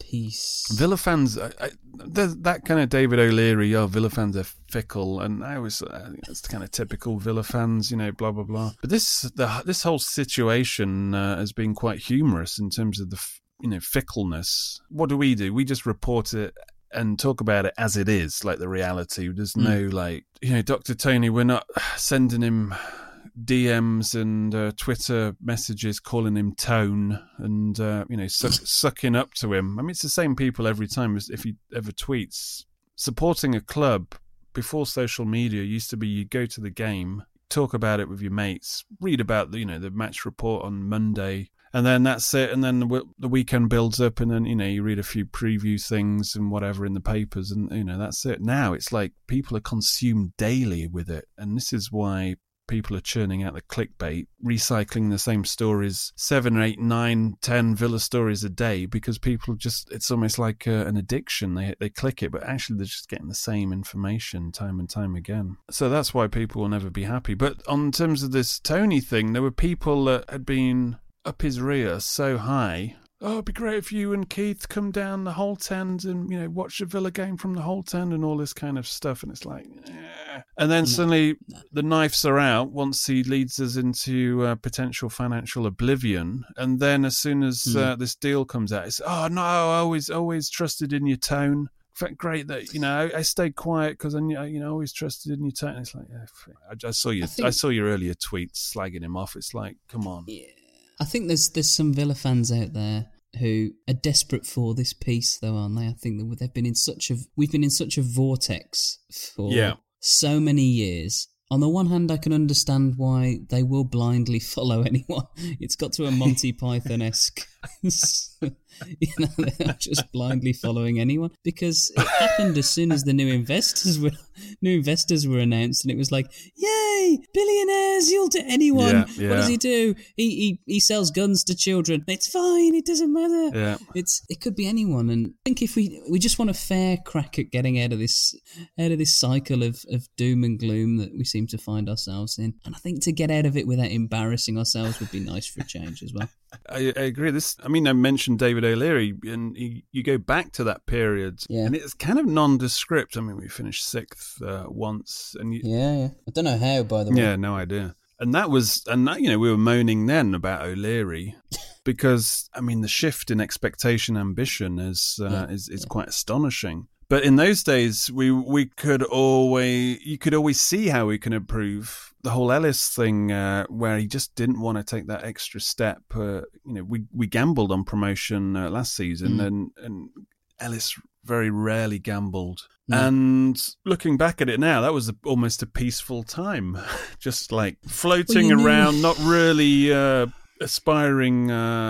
piece. Villa fans, that kind of David O'Leary, Villa fans are fickle, and I always it's kind of typical Villa fans, blah blah blah. But this whole situation has been quite humorous in terms of the fickleness. What do? We just report it and talk about it as it is, like the reality. There's no Dr. Tony, we're not sending him DMs and Twitter messages calling him Tone and sucking up to him. I mean, it's the same people every time. As if he ever tweets, supporting a club before social media used to be you go to the game, talk about it with your mates, read about the match report on Monday, and then that's it. And then the weekend builds up, and then you read a few preview things and whatever in the papers, and that's it. Now it's like people are consumed daily with it, and this is why people are churning out the clickbait, recycling the same stories, 7, 8, 9, 10 Villa stories a day, because people just, it's almost like an addiction. They click it, but actually they're just getting the same information time and time again. So that's why people will never be happy. But on terms of this Tony thing, there were people that had been up his rear so high. Oh, it'd be great if you and Keith come down the Holt End and, watch the Villa game from the Holt End and all this kind of stuff. And it's like, eh. And then suddenly the knives are out once he leads us into potential financial oblivion. And then as soon as this deal comes out, it's, oh, no, I always trusted in your tone. In fact, great that, I stayed quiet because I always trusted in your tone. It's like, I saw your earlier tweets slagging him off. It's like, come on. Yeah. I think there's some Villa fans out there who are desperate for this piece, though, aren't they? I think that we've been in such a vortex for so many years. On the one hand, I can understand why they will blindly follow anyone. It's got to a Monty Python-esque. They're just blindly following anyone, because it happened as soon as the new investors were announced, and it was like, yay, billionaires, you'll do anyone. Yeah. What does he do? He sells guns to children. It's fine, it doesn't matter. Yeah. It could be anyone. And I think if we just want a fair crack at getting out of this cycle of doom and gloom that we seem to find ourselves in, and I think to get out of it without embarrassing ourselves would be nice for a change as well. I agree. I mentioned David O'Leary, and you go back to that period, and it's kind of nondescript. I mean, we finished 6th once, and I don't know how, by the way. Yeah, no idea. And that we were moaning then about O'Leary because the shift in expectation, ambition is quite astonishing. But in those days, you could always see how we can improve. The whole Ellis thing, where he just didn't want to take that extra step. We gambled on promotion last season, and Ellis very rarely gambled. And looking back at it now, that was almost a peaceful time, just like floating around, not really aspiring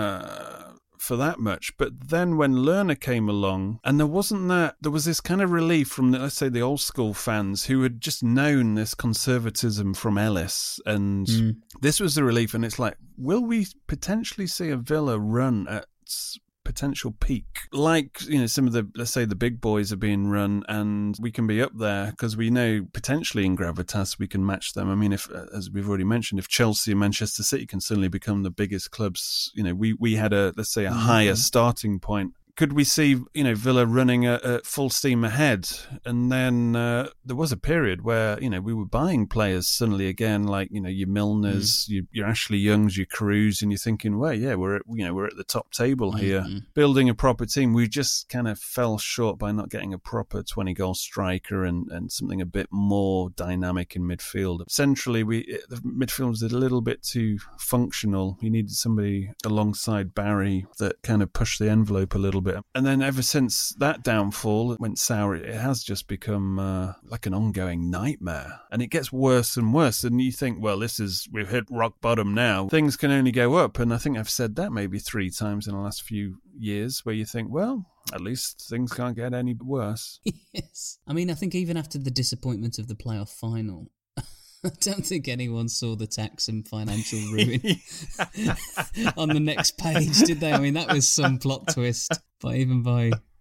for that much. But then when Lerner came along, and there was this kind of relief from let's say the old school fans who had just known this conservatism from Ellis, and this was the relief. And it's like, will we potentially see a Villa run at potential peak, like some of the, let's say, the big boys are being run, and we can be up there because we know potentially in gravitas we can match them. I mean, if, as we've already mentioned, if Chelsea and Manchester City can suddenly become the biggest clubs, we had a higher starting point. Could we see, Villa running at full steam ahead? And then there was a period where, we were buying players suddenly again, like, your Milners, your Ashley Youngs, your Crews, and you're thinking, well, yeah, we're at the top table here, building a proper team. We just kind of fell short by not getting a proper 20-goal striker and something a bit more dynamic in midfield. Centrally, the midfield was a little bit too functional. You needed somebody alongside Barry that kind of pushed the envelope a little bit. And then ever since that downfall, it went sour. It has just become like an ongoing nightmare, and it gets worse and worse. And you think, well, we've hit rock bottom now. Things can only go up. And I think I've said that maybe 3 times in the last few years, where you think, well, at least things can't get any worse. Yes. I mean, I think even after the disappointment of the playoff final, I don't think anyone saw the tax and financial ruin on the next page, did they? I mean, that was some plot twist, by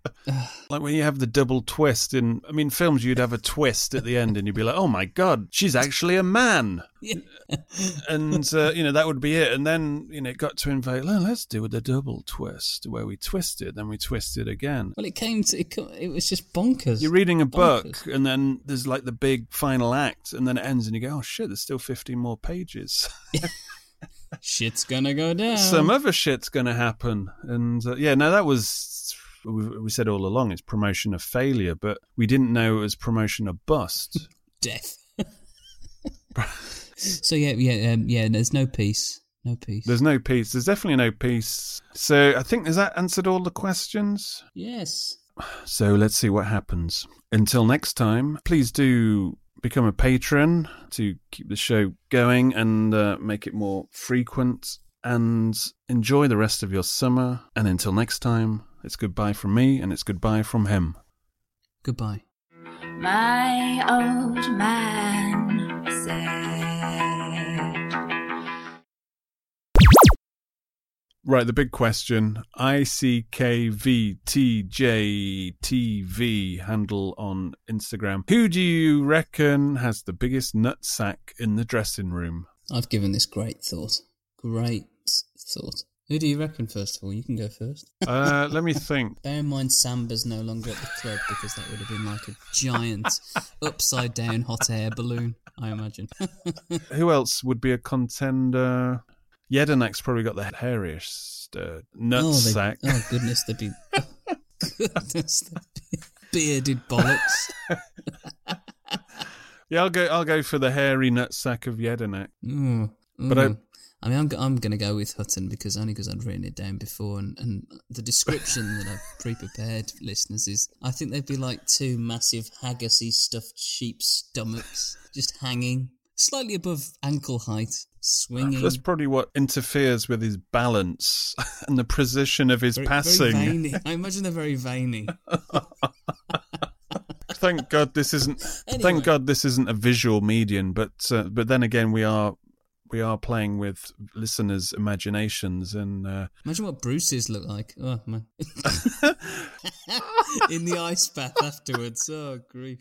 Like when you have the double twist in, I mean, films, you'd have a twist at the end and you'd be like, oh my God, she's actually a man. Yeah. And, that would be it. And then, it got to invade, let's do the double twist where we twisted, then we twisted again. Well, it was just bonkers. You're reading a book and then there's like the big final act and then it ends and you go, oh shit, there's still 15 more pages. Shit's gonna go down. Some other shit's gonna happen. And that was, we said all along, it's promotion of failure, but we didn't know it was promotion of bust. Death. So there's no peace. No peace. There's no peace. There's definitely no peace. So I think, has that answered all the questions? Yes. So let's see what happens. Until next time, please do become a patron to keep the show going and make it more frequent, and enjoy the rest of your summer. And until next time, it's goodbye from me and it's goodbye from him. Goodbye. My old man said. Right, the big question. ICKVTJTV handle on Instagram. Who do you reckon has the biggest nutsack in the dressing room? I've given this great thought. Great thought. Who do you reckon, first of all? You can go first. Let me think. Bear in mind Samba's no longer at the club, because that would have been like a giant upside-down hot air balloon, I imagine. Who else would be a contender? Jedinak's probably got the hairiest nutsack. Oh, goodness, they'd be... bearded bollocks. Yeah, I'll go for the hairy nutsack of Jedinak. But I'm going to go with Hutton because I'd written it down before, and the description that I've pre-prepared for listeners is, I think they'd be like two massive haggis-y stuffed sheep stomachs just hanging slightly above ankle height, swinging. That's probably what interferes with his balance and the precision of his passing. Very veiny. I imagine they're very veiny. Thank God this isn't. Anyway. Thank God this isn't a visual medium. But then again, we are playing with listeners' imaginations, and imagine what Bruce's look like. Oh man, in the ice bath afterwards. Oh grief.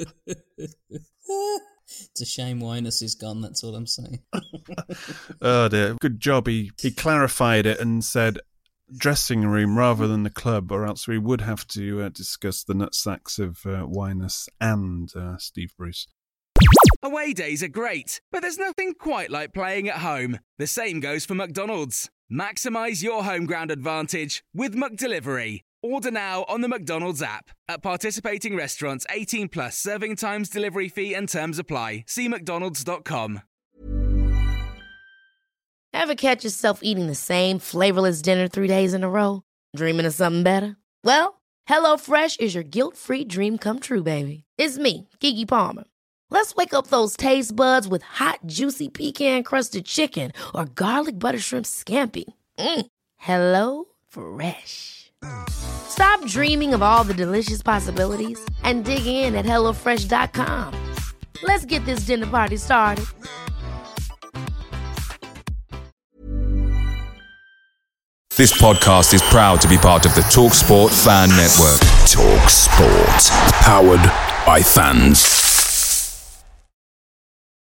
It's a shame Winus is gone, that's all I'm saying. Oh dear. Good job. He clarified it and said dressing room rather than the club, or else we would have to discuss the nutsacks of Winus and Steve Bruce. Away days are great, but there's nothing quite like playing at home. The same goes for McDonald's. Maximise your home ground advantage with McDelivery. Order now on the McDonald's app. At participating restaurants, 18 plus, serving times, delivery fee and terms apply. See mcdonalds.com. Ever catch yourself eating the same flavorless dinner 3 days in a row? Dreaming of something better? Well, HelloFresh is your guilt-free dream come true, baby. It's me, Keke Palmer. Let's wake up those taste buds with hot, juicy pecan-crusted chicken or garlic butter shrimp scampi. Hello Fresh. Stop dreaming of all the delicious possibilities and dig in at HelloFresh.com. Let's get this dinner party started. This podcast is proud to be part of the TalkSport Fan Network. TalkSport. Powered by fans.